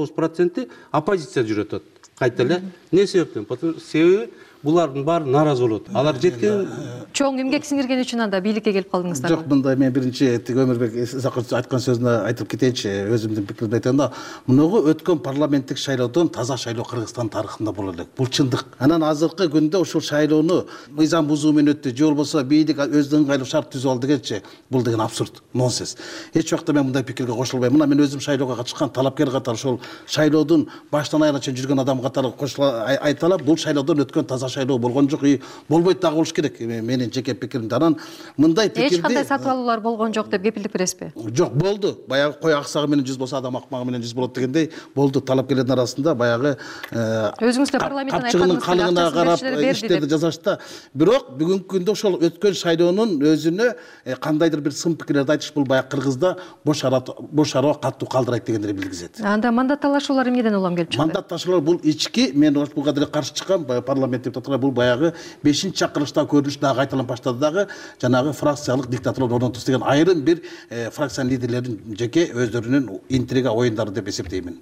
99% оппозиция жүрөт атат. Кайта эле. Эмне себептен? Себеби булардын баары нааразы болот. Алар жеткен чоң эмгек сиңирген үчүн анда бийликке келип калдыңыздар. Жок, мындай мен биринчи Өмүрбек Исакович айткан сөзүнө айтып кетейинчи, өзүмдүн пикиримди айтайын да. Мунугу өткөн парламенттик шайлоодон таза шайлоо Кыргызстан тарыхында боло элек. Бул чындык. Анан азыркы күндө ошол шайлоону мыйзам бузуу менен өттү, же болбосо бийлик өзүнүн ыңгайлуу шарт түзүп алды дегенчи, бул деген абсурд, нонсенс. Эч убакта мен мындай пикирге кошулбайм. Мына мен өзүм шайлоого катышкан талапкер катары ошол шайлоодун баштан аягына чейин жүргөн адам катары кошула айта алам. Бул шайлоодон өткөн таза шайлоо болгон жок, болбойт дагы болуш керек. Менин жеке пикиримде. Анан мындай пикирди эч кандай сатып алуулар болгон жок деп кепилдик бересизби? Жок, болду. Баягы кой аксагы менен 100 болсо адам акмагы менен 100 болот дегендей болду. Талапкерлердин арасында баягы өзүңүз эле парламенттен айтканыңыз калыгына карап иштерди жасашты. Бирок бүгүнкү күндө ошол өткөн шайлоонун өзүнө кандайдыр бир сын пикирлерди айтыш бул баягы Кыргызда бош ароо катуу калдырайт дегендерди билгизет. Анда мандат талашуулар эмнеден улам келип чыкты? Мандат талашуулар бул ички, мен буга деле каршы чыккан парламент депутаттары бул баягы 5-чакырылышта көрүнүш дагы кайталанып баштады дагы жанагы фракциялык диктатура орнотуш деген айрым бир фракциянын лидерлеринин жеке өздөрүнүн интрига оюндары деп эсептеймин.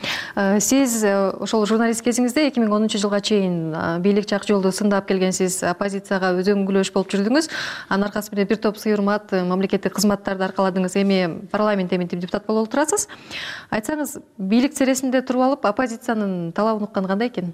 Сиз ошол журналист кезиңизде 2010-жылга чейин бийлик жак жолду сындап келгенсиз, оппозицияга өзөңгүлөш болуп жүрдүңүз. Анын аркасы менен бир топ сый урмат мамлекеттик кызматтарды аркаладыңыз. Эми парламент эментип депутат болуп турасыз. Айтсаңыз, бийлик сересинде туруп алып оппозициянын талабын уккан кандай экен?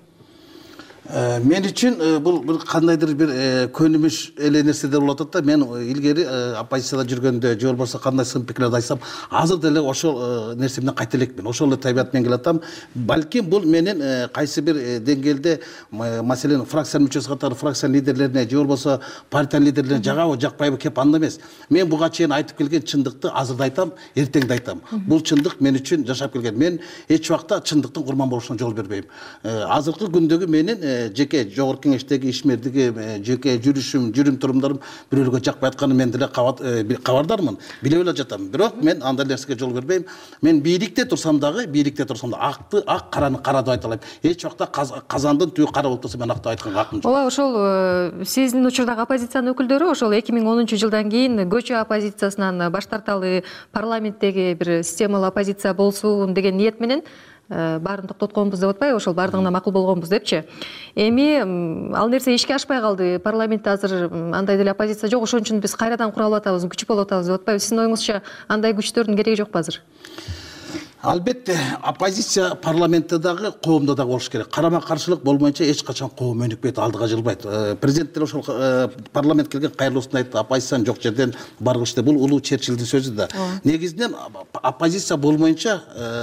Мен үчүн бул бир кандайдыр бир көнүмүш эле нерседер болуп атат да. Мен илгери оппозицияда жүргөндө же болбосо кандай сын пикирлерди айтсам, азыр деле ошол нерсе менен кайта элекмин. Ошол эле табият менен келатам. Балким бул менин кайсы бир деңгээлде, маселен, фракциянын мүчөсү катары фракциянын лидерлерине же болбосо партиянын лидерлерине жагабы, жакпайбы кеп анда эмес. Мен буга чейин айтып келген чындыкты азыр да айтам, эртең да айтам. Бул чындык мен үчүн жашап келген. Мен эч убакта чындыктын курман болушуна жол бербейм. Азыркы күндөгү менин жеке жогорку кеңештеги ишмердиги, жеке жүрүм турумдарым бирөөлгө жакпай атканы мен деле кабардармын, билип эле жатам. Бирок мен андай нерсеге жол бербейм. Мен бийликте турсам дагы акты ак, караны кара деп айта алайм. Эч убакта казандын түбү кара болуп турса мен ак деп айтканга акым жок. Ооба, ошол сиздин учурдагы оппозициянын өкүлдөрү ошол 2010-жылдан кийин көчө оппозициясынан баш тарталы, парламенттеги бир системалуу оппозиция болсун деген ниет менен баарын токтотконбуз деп атпайбы, ошол баардыгына макул болгонбуз депчи. Эми ал нерсе ишке ашпай калды. Парламентте азыр андай деле оппозиция жок, ошон үчүн биз кайрадан кура алып атабыз, күч болуп атабыз деп атпайбы? Сиздин оюңузча андай күчтөрдүн кереги жокпу азыр? Албетте оппозиция парламентте дагы коомдо дагы болуш керек. Карама каршылык болмойнча эч качан коом өнүкпөйт, алдыга жылбайт. Президенттер ошол парламент келген кайрылуусун айтты, оппозицияны жок жерден баргыч деп. Бул улуу Черчиллдин сөзү да. Негизинен оппозиция болмойнча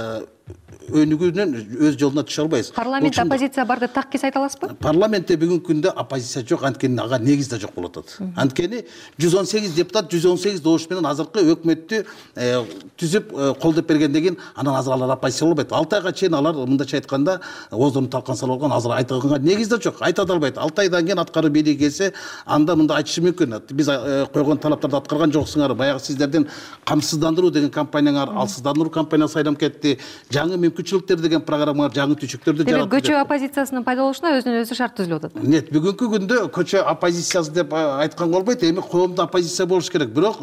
өнүгүүнөн өз жолуна түшө албайбыз. Парламентте оппозиция бар деп так кес айта аласызбы? Парламентте бүгүнкү күндө оппозиция жок, анткени ага негиз да жок болуп атат. Анткени 118 депутат 118 добуш менен азыркы өкмөттү түзүп колдоп бергенден кийин анан азыр алар оппозиция болбойт. 6 айга чейин алар мындайча айтканда оозун талкан салып алган, азыр айтканга негиз да жок, айта да албайт. 6 айдан кийин аткаруу бийлиги келсе, анда мында айтышы мүмкүн. Биз койгон талаптарды аткарган жоксуңар. Баягы сиздердин камсыздандыруу деген кампанияңар алсыздандыруу кампаниясы айланып кетти. Жаңы мүмкүнчүлүктөр деген программалар, жаңы түшүктөрдү жаратты. Демек көчө оппозициясынын пайда болушуна өзүнөн өзү шарт түзүлүп атат. Нет, бүгүнкү күндө көчө оппозициясы деп айтканга болбойт. Эми коомдо оппозиция болуш керек. Бирок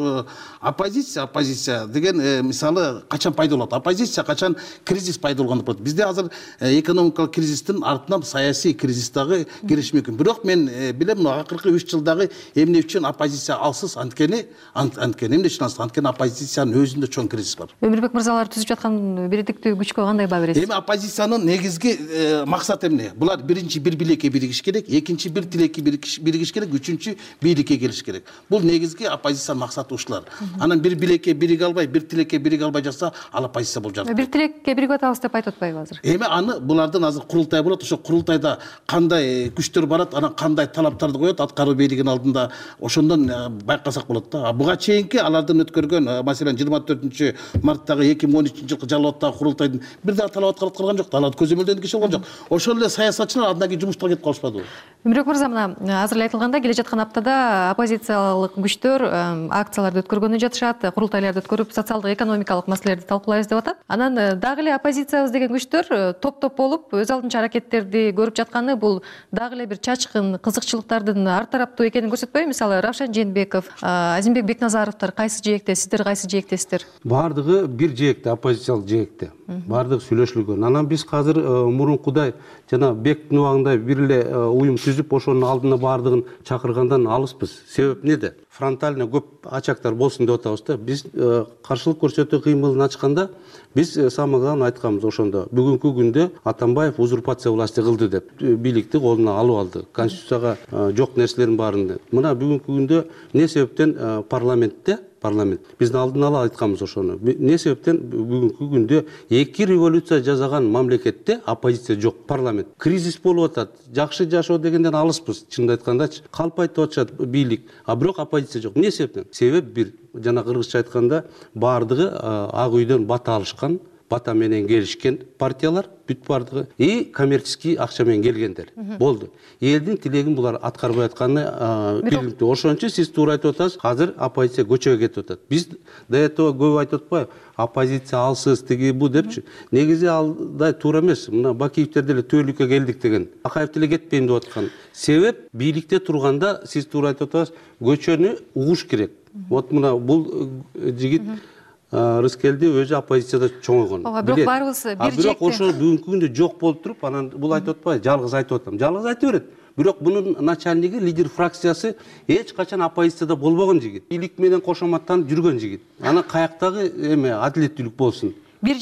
оппозиция деген мисалы качан пайда болот? Оппозиция качан кризис пайда болгондо болот. Бизде азыр экономикалык кризистин артынан саясий кризис дагы кириши мүмкүн. Бирок мен билем, акыркы 3 жылдагы эмне үчүн оппозиция алсыз? Анткени эмне үчүн алсыз? Анткени оппозициянын өзүндө чоң кризис бар. Өмүрбек мырзалар түзүп жаткан бириктиктүү күчкө кандай баа бересиз? Эми оппозициянын негизги максаты эмне? Булар биринчи бир билекке биригиш керек, экинчи бир тилекке биригиш керек, үчүнчү бийликке келиш керек. Бул негизги оппозициянын максаты ушулар. Анан бир билекке бириге албай, бир тилекке бириге албай жатса, ал оппозиция болуп жатат. Бир тилекке биригип атабыз деп айтып атпайбы азыр? Эми аны булардын азыр курултай болот, ошо курултайда кандай күчтөр барат, анан кандай талаптарды коет аткаруу бийлигинин алдында, ошондон байкасак болот да. Буга чейинки алардын өткөргөн, маселен 24-марттагы 2013-жылкы Жалал курултайдын бир дагы талап аткарган жок, алар көзөмөлдөн киши болгон жок. Ошол эле саясатчылар андан кийин жумуштан кетип калышпадыбы? Өмүрбек мырза, мына азыр эле айтылгандай, келе жаткан аптада оппозициялык күчтөр акцияларды өткөргөнү жатышат, курултайларды өткөрүп, социалдык экономикалык маселелерди талкуулайбыз деп атат. Анан дагы эле оппозициябыз деген күчтөр топ-топ болуп өз алдынча аракеттерди көрүп жатканы бул дагы эле бир чачкын кызыкчылыктардын ар тараптуу экенин көрсөтпөйбү? Мисалы Равшан Жээнбеков, Азимбек Бекназаровдор кайсы жээкте, сиздер кайсы жээктесиздер? Бардыгы бир жээкте, оппозициялык жээкте. Бардыгы сүйлөшүлгөн. Анан биз азыр мурункудай жана Бектин убагында бир эле уюм түзүп, ошонун алдына бардыгын чакыргандан алыспыз. Себеп неде? Фронтально көп ачактар болсун деп атабыз да. Биз каршылык көрсөтүү кыймылын ачканда биз самыган айтканбыз ошондо. Бүгүнкү күндө Атамбаев узурпация власти кылды деп бийликти колуна алып алды. Конституцияга жок нерселердин баарын. Мына бүгүнкү күндө эмне себептен парламент биздин алдын ала айтканбыз ошону. Эмне себептен бүгүнкү күндө 2 революция жасаган мамлекетте оппозиция жок, парламент. Кризис болуп атат. Жакшы жашоо дегенден алыспыз, чынын айткандачы. Калпайтып атышат бийлик, а бирок оппозиция жок. Эмне себептен? Себеп бир, жана кыргызча айтканда, бардыгы ак үйдөн бата алышкан, бата менен келишкен партиялар бүт бардыгы и коммерческий акча менен келгендер. Болду. Элдин тилегин булар аткарбай атканы биликтүү. Ошончо сиз туура айтып атасыз, азыр оппозиция көчөгө кетип атат. Биз до этого көп айтып атпайбы? Оппозиция алсыз, тиги бу депчи. Негизи алдай туура эмес. Мына Бакиевтер деле төөлүккө келдик деген. Акаев деле кетпейм деп аткан. Себеп бийликте турганда сиз туура айтып атасыз, көчөнү угуш керек. Вот мына бул жигит Рыскелди өзү оппозицияда чоңойгон. Бирок баарыбыз бир жекте. Бирок ошо бүгүнкү күндө жок болуп туруп, анан бул айтып атпайбы? Жалгыз айтып атам. Жалгыз айта берет. Бирок бунун начальниги, лидер фракциясы эч качан оппозицияда болбогон жигит. Бийлик менен кошоматтанып жүргөн жигит. Анан каяктагы адилеттүүлүк болсун. Бир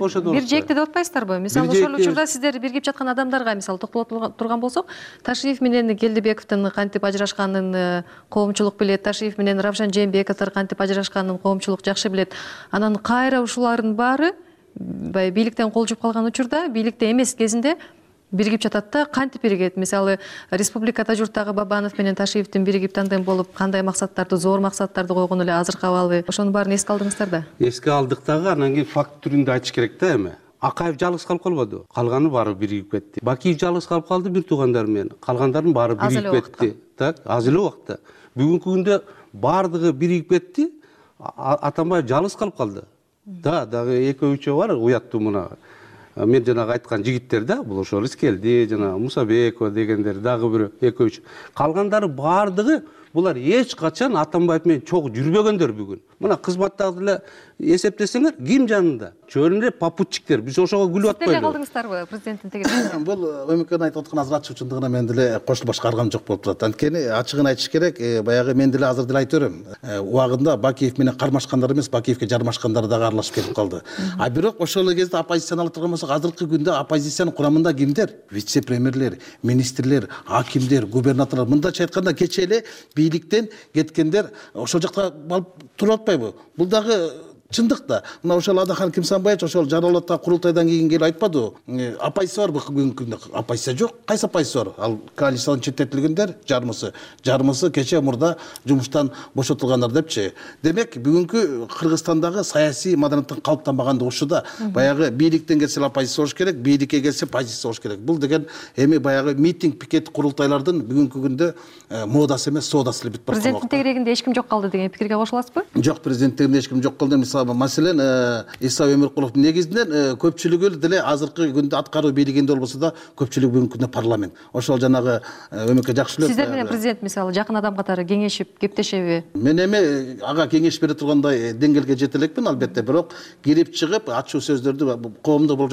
жекте деп атпайсыздарбы? Мисалы ошол учурда сиздер биригип жаткан адамдарга мисалы токтоло турган болсок, Ташиев менен Келдибековдун кантип ажырашканын коомчулук билет, Ташиев менен Равшан Жээнбековдор кантип ажырашканын коомчулук жакшы билет. Анан кайра ушулардын баары бийликтен кол жууп калган учурда, бийликте эмес кезинде биригип жатат да, кантип биригет? Мисалы республикада журттагы Бабанов менен Ташиевдин биригип тандем болуп, кандай максаттарды, зор максаттарды койгон эле азыр кабалы. Ошонун баарын эске алдыңыздар да? Эске алдык дагы, анан кийин факт түрүндө айтыш керек да эми. Акаев жалгыз калып калбады. Калганы баары биригип кетти. Бакиев жалгыз калып калды бир туугандары менен. Калгандардын баары биригип кетти. Так, аз эле убакта. Бүгүнкү күндө бардыгы биригип кетти. Атамбаев жалгыз калып калды. Да, дагы экөө-үчөө бар, уяттуу мына. Мен жанагы айткан жигиттер да, бул ошо Рыскелди, жана Мусабекова дегендер, дагы бир экөө-үч. Калгандары бардыгы булар эч качан Атамбаев менен чогуу жүрбөгөндөр бүгүн. Мына кызматтагы эле эсептесеңер, ким жанында? Чөйрөндө попутчиктер. Биз ошого күлүп атпайлыбы? Сиздер калдыңыздарбы президенттин тегерегинде? Бул Өмүкөн айтып аткан азыр ачык чындыгына мен деле кошулуп башкарган жок болуп турат. Анткени ачыгын айтыш керек, баягы мен деле азыр деле айтып берем. Убагында Бакиев менен кармашкандар эмес, Бакиевке жармашкандар дагы аралашып кетип калды. А бирок ошол кезде оппозицияны алып турган болсок, азыркы күндө оппозициянын курамында кимдер? Вице-премьерлер, министрлер, акимдер, губернаторлор. Мындайча айтканда кечээ эле бийликтен кеткендер ошол жакта туруп атпайбы? Бул дагы чындык да. Мына ошол Адахан Кимсанбаевич ошол Жаралатта курултайдан кийин келип айтпадыбы? Оппозиция барбы бүгүнкү күндө? Оппозиция жок. Кайсы оппозиция бар? Ал коалициядан четтетилгендер жармысы кечээ мурда жумуштан бошотулгандар депчи. Демек, бүгүнкү Кыргызстандагы саясий маданияттын калыптанбагандыгы ушуда. Баягы бийликтен келсе оппозиция болуш керек, бийликке келсе позиция болуш керек. Бул деген эми баягы митинг, пикет, курултайлардын бүгүнкү күндө модасы эмес, соодасы эле бүтүп барган. Президенттин тегерегинде эч ким жок калды деген пикирге кошуласызбы? Жок, президенттин эч ким жок калды. Маселен, Иса Өмүркулов негизинен көпчүлүгү деле азыркы күндө аткаруу бийлигинде болбосо да көпчүлүгү бүгүнкү күндө парламент. Ошол жанагы Өмүккө жакшы эле. Сиздер менен президент мисалы жакын адам катары кеңешип, кептешеби? Мен эми ага кеңеш бере тургандай деңгээлге жете элекмин, албетте, бирок кирип чыгып ачуу сөздөрдү, коомдо болуп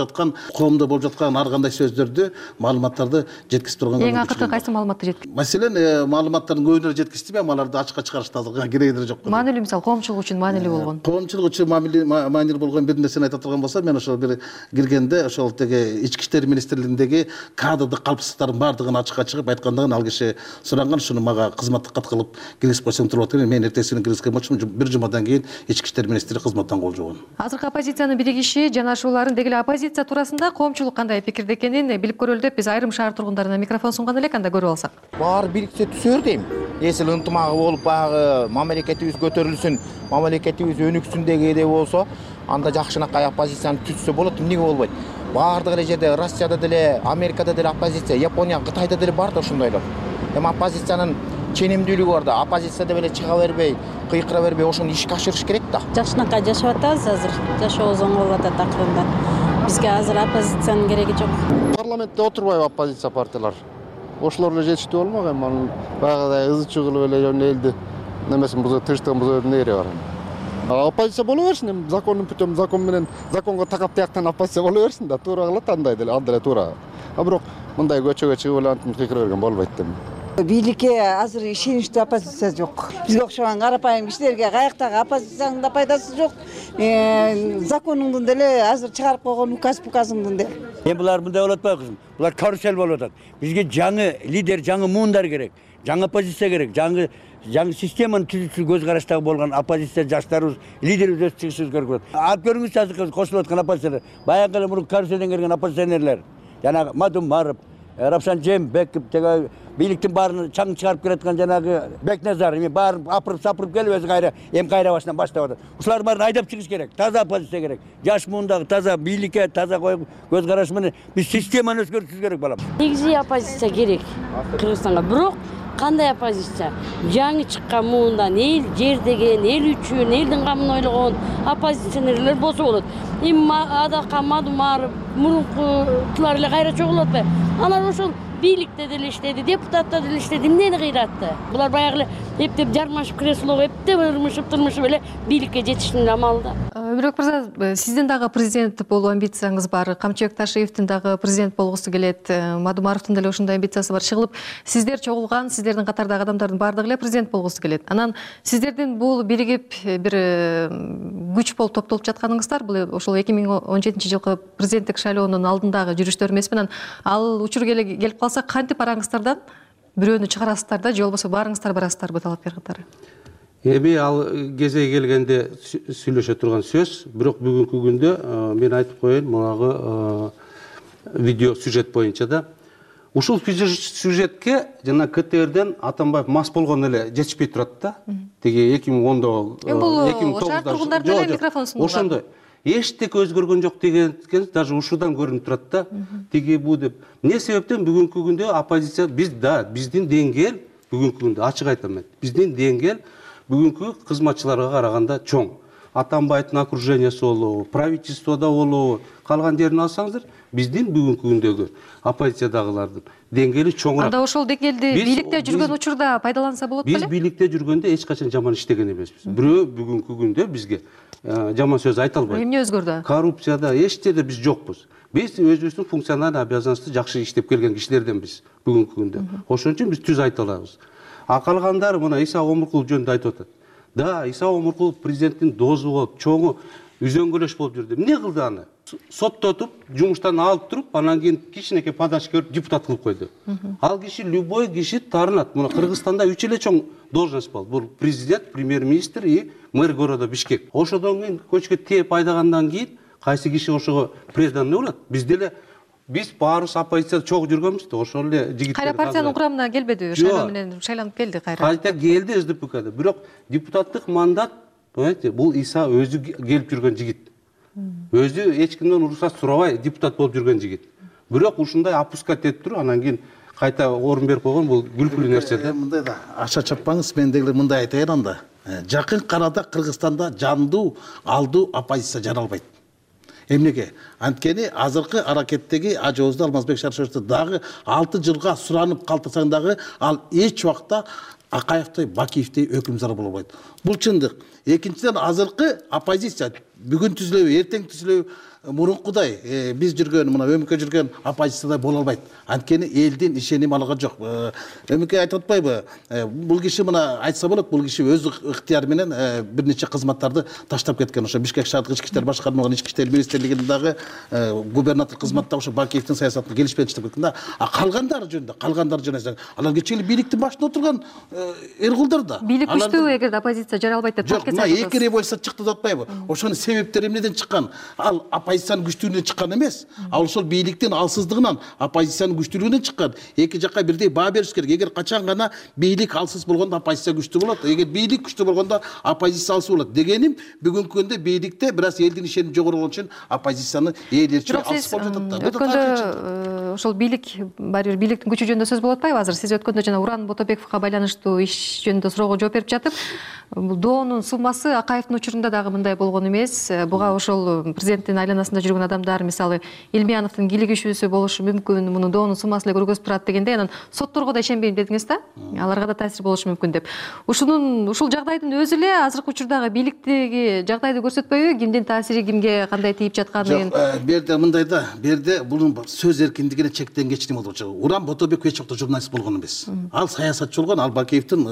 жаткан ар кандай сөздөрдү, маалыматтарды жеткизип турганга. Эң акыркы кайсы маалыматты жеткиздиңиз? Маселен, маалыматтардын көбүнө жеткиздим, аларды ачыкка чыгарышта азыр кереги жок. Маанилүү мисалы коомчулук үчүн маанилүү болгон. Коомчулук үчүн маанилүү болгон бир нерсени айта турган болсом, мен ошол бир киргенде ошол теги ички иштер министрлигиндеги кадрдык калпсыздыктардын баардыгын ачыкка чыгып айткандыгын ал киши суранган, шуну мага кызматтыкка кылып киргизип койсоң турат экен. Мен эртесин киргизген болчумун, бир жумадан кийин ички иштер министри кызматтан кол жуган. Азыркы оппозициянын биригиши, жанашууларын деги эле оппозиция туурасында коомчулук кандай пикирде экенин билип көрөлү деп биз айрым шаар тургундарына микрофон сунган элек, анда көрүп алсак. Баары бириксе түсөр дейм. Эсил ынтымагы болуп баягы мамлекетибиз көтөрүлсүн, мамлекетибиз өнүксүн дегенде болсо, анда жакшынакай оппозицияны түзсө болот, эмнеге болбойт? Баардык эле жерде, Россияда деле, Америкада деле оппозиция, Япония, Кытайда деле бар да ушундайлар. Эми оппозициянын ченемдүүлүгү бар да, оппозиция деп эле чыга бербей, кыйкыра бербей, ошону ишке ашырыш керек да. Жакшынакай жашап атабыз азыр, жашообуз оңолуп атат акырында. Бизге азыр оппозициянын кереги жок. Парламентте отурбайбы оппозиция партиялар? Ошолор эле жетиштүү болмок, эми анын баягыдай ызычуу кылып эле элди немесин тынчтыгын буза берүүнүн эри бар. Оппозиция боло берсин, эми закондун путем, закон менен законго такап тияктан оппозиция боло берсин да, туура кылат андай деле, ал деле туура. А бирок мындай көчөгө чыгып эле антип кыйкыра берген болбойт дейм. Бийликке азыр ишеничтүү оппозиция жок. Бизге окшогон карапайым кишилерге каяктагы оппозициянын да пайдасы жок. Законуңдун деле азыр чыгарып койгон указыңдын деле. Эми булар мындай болуп атпайбы кызым? Булар карусель болуп атат. Бизге жаңы лидер, жаңы муундар керек. Жаңы оппозиция керек. Жаңы системанын түзүүчү көз караштагы болгон оппозиция жаштарыбыз, лидерибиз өз чыгышыбыз керек болот. Алып көрүңүзчү азыр кошулуп аткан оппозициялар. Баягы эле мурун каруселден келген оппозиционерлер. Жанагы Мадумаров, Равшан Жээнбеков, теге бийликтин баарын чаң чыгарып келаткан жанагы Бекназар, эми баарын апырып келип өзү кайра башынан баштап атат. Ушулардын баарын айдап чыгыш керек. Таза оппозиция керек. Жаш муундагы таза бийликке, таза көз караш менен биз системаны өзгөртүшүбүз керек балам. Негизи оппозиция керек Кыргызстанга, бирок кандай оппозиция? Жаңы чыккан муундан эл жердеген, эл үчүн, элдин камын ойлогон оппозиционерлер болсо болот. Эми Адахан Мадумаров мурункулар эле кайра чогулуп атпайбы? Алар ошол бийликте деле иштеди, депутатта деле иштеди, эмнени кыйратты? Булар баягы эле эптеп жармашып креслого эптеп ырмышып эле бийликке жетиштин амалы да. Бирок мырза, сиздин дагы президент болуу амбицияңыз бар. Камчыбек Ташиевдин дагы президент болгусу келет. Мадумаровдун деле ошондой амбициясы бар. Чыгылып, сиздер чогулган, сиздердин катардагы адамдардын баардыгы эле президент болгусу келет. Анан сиздердин бул биригип бир күч болуп топтолуп жатканыңыздар, бул ошол 2017-жылкы президенттик шайлоонун алдындагы жүрүштөр эмеспи? Анан ал учур келип калса, кантип араңыздардан бирөөнү чыгарасыздар да, же болбосо баарыңыздар барасыздарбы талапкер катары? Эми ал кезеги келгенде сүйлөшө турган сөз, бирок бүгүнкү күндө мен айтып коеюн, мунагы видео сюжет боюнча да. Ушул сюжетке жана КТРден Атамбаев мас болгон эле жетишпей турат да. Теги 2010-до 2009-да деле микрофон сунуган. Ошондой. Эчтеке өзгөргөн жок деген даже ушудан көрүнүп турат да. Теги бу деп. Эмне себептен бүгүнкү күндө оппозиция биздин деңгээл бүгүнкү күндө ачык айтам мен. Биздин деңгээл бүгүнкү кызматчыларга караганда чоң. Атамбаевдин окружениясы болобу, правительстводо болобу, калган жерин алсаңыздар, биздин бүгүнкү күндөгү оппозициядагылардын деңгээли чоңураак. Анда ошол деңгээлди бийликте жүргөн учурда пайдаланса болот беле? Биз бийликте жүргөндө эч качан жаман иштеген эмеспиз. Бирөө бүгүнкү күндө бизге жаман сөз айта албайт. Эмне өзгөрдү? Коррупцияда эч жерде биз жокпуз. Биз өзүбүздүн функциональный обязанностьту жакшы иштеп келген кишилерденбиз бүгүнкү күндө. Ошон үчүн биз түз айта алабыз. Калгандар мына Иса Омуркулов жөнүндө айтып атат. Да, Иса Омуркулов президенттин дозу болуп, чоңу үзөңгөлөш болуп жүрдү. Эмне кылды аны? Соттотуп, жумуштан алып туруп, анан кийин кичинекей подачка берип депутат кылып койду. Ал киши любой киши таарынат. Мына Кыргызстанда 3 эле чоң должность бар. Бул президент, премьер-министр и мэр города Бишкек. Ошодон кийин көчкө тээп айдагандан кийин кайсы киши ошого преданный болот? Биз деле биз баарыбыз оппозицияда чогуу жүргөнбүз да, ошол эле жигиттер. Кайра партиянын курамына келбеди, шайлоо менен шайланып келди кайра. Кайта келди СДПКда. Бирок депутаттык мандат, понимаете, бул Иса өзү келип жүргөн жигит. Өзү эч кимден уруксат сурабай депутат болуп жүргөн жигит. Бирок ушундай опускать этип туруп, анан кийин кайта орун берип койгон бул күлкүлүү нерсе да. Мындай да аша чаппаңыз, мен дегиле мындай айтайын анда. Жакын карада Кыргызстанда жандуу, алдуу оппозиция жаралбайт. Эмнеге? Анткени азыркы аракеттеги Ажоозду Алмазбек Шаршеровду дагы 6 жылга суранып калтырсаң дагы ал эч убакта Акаевдей, Бакиевдей өкүмзар боло албайт. Бул чындык. Экинчиден азыркы оппозиция бүгүн түзүлөбү, эртең түзүлөбү мурункудай биз жүргөн, мына өмүккө жүргөн оппозициядай боло албайт. Анткени элдин ишеними алган жок. Өмүккө айтып атпайбы? Бул киши мына айтса болот, бул киши өз ыктыяры менен бир нече кызматтарды таштап кеткен. Ошо Бишкек шаардык ички иштер башкармаган ички иштер министрлигинин дагы губернатор кызматтагы ошо Бакиевдин саясатына келишпей иштеп кеткен да. Калгандар жөнүндө, алар кечээ бийликтин башында отурган эркулдар да. Бийлик күчтүү эгерде оппозиция жаралбайт деп жок, мына эки революция чыкты деп атпайбы? Ошонун себептери эмнеден чыккан? Ал оппозициянын күчтүүлүгүнөн чыккан эмес. Ал ошол бийликтин алсыздыгынан, оппозициянын күчтүүлүгүнөн чыккан. Эки жакка бирдей баа бериш керек. Эгер качан гана бийлик алсыз болгондо оппозиция күчтүү болот. Эгер бийлик күчтүү болгондо оппозиция алсыз болот. Дегеним бүгүнкү күндө бийликте бир аз элдин ишеними жогору болгон үчүн оппозицияны ээлерчи алсыз болуп жатат да. Өткөндө ошол бийлик баары бир бийликтин күчү жөнүндө сөз болуп атпайбы азыр? Сиз өткөндө жана Уран Ботобековго байланыштуу иш жөнүндө суроого жооп берип жатып, бул доонун суммасы Акаевдин учурунда дагы мындай болгон эмес. Буга ошол президенттин айланасында жүргөн адамдар, мисалы Илмияновдун кийлигишүүсү болушу мүмкүн, мунун доонун суммасы эле көргөзүп турат дегенде, анан сотторго да ишенбейм дедиңиз да? Аларга да таасир болушу мүмкүн деп. Ушул жагдайдын өзү эле азыркы учурдагы бийликтеги жагдайды көрсөтпөйбү? Кимдин таасири кимге кандай тийип жатканын? Жок, берде мындай да, берде бунун сөз эркиндигине чектенгечтик болуп жатат. Уран Ботобеков эч убакта журналист болгон эмес. Ал саясатчы болгон, ал Бакиевдин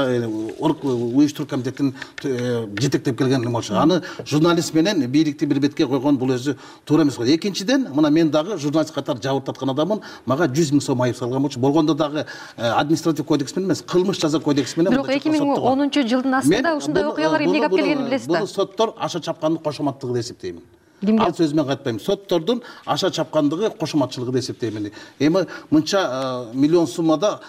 уюштуруу комитетин жетектеп келген болчу. Аны журналист менен бийликти бир бетке койгон бул өзү туура эмес. Экинчиден, мына мен дагы журналист катары жабырып таткан адаммын. Мага 100 000 сом айып салган болчу. Болгондо дагы административ кодекс менен эмес, кылмыш жаза кодекси менен. Бирок 2010 жылдын астында ушундай окуялар эмнеге алып келгенин билесиз да? Бул соттор аша чапкандык кошоматтыгы деп эсептеймин. Ал сөзүмөн кайтпайм. Соттордун аша чапкандыгы кошоматчылыгы деп эсептеймин. Эми мынча миллион суммада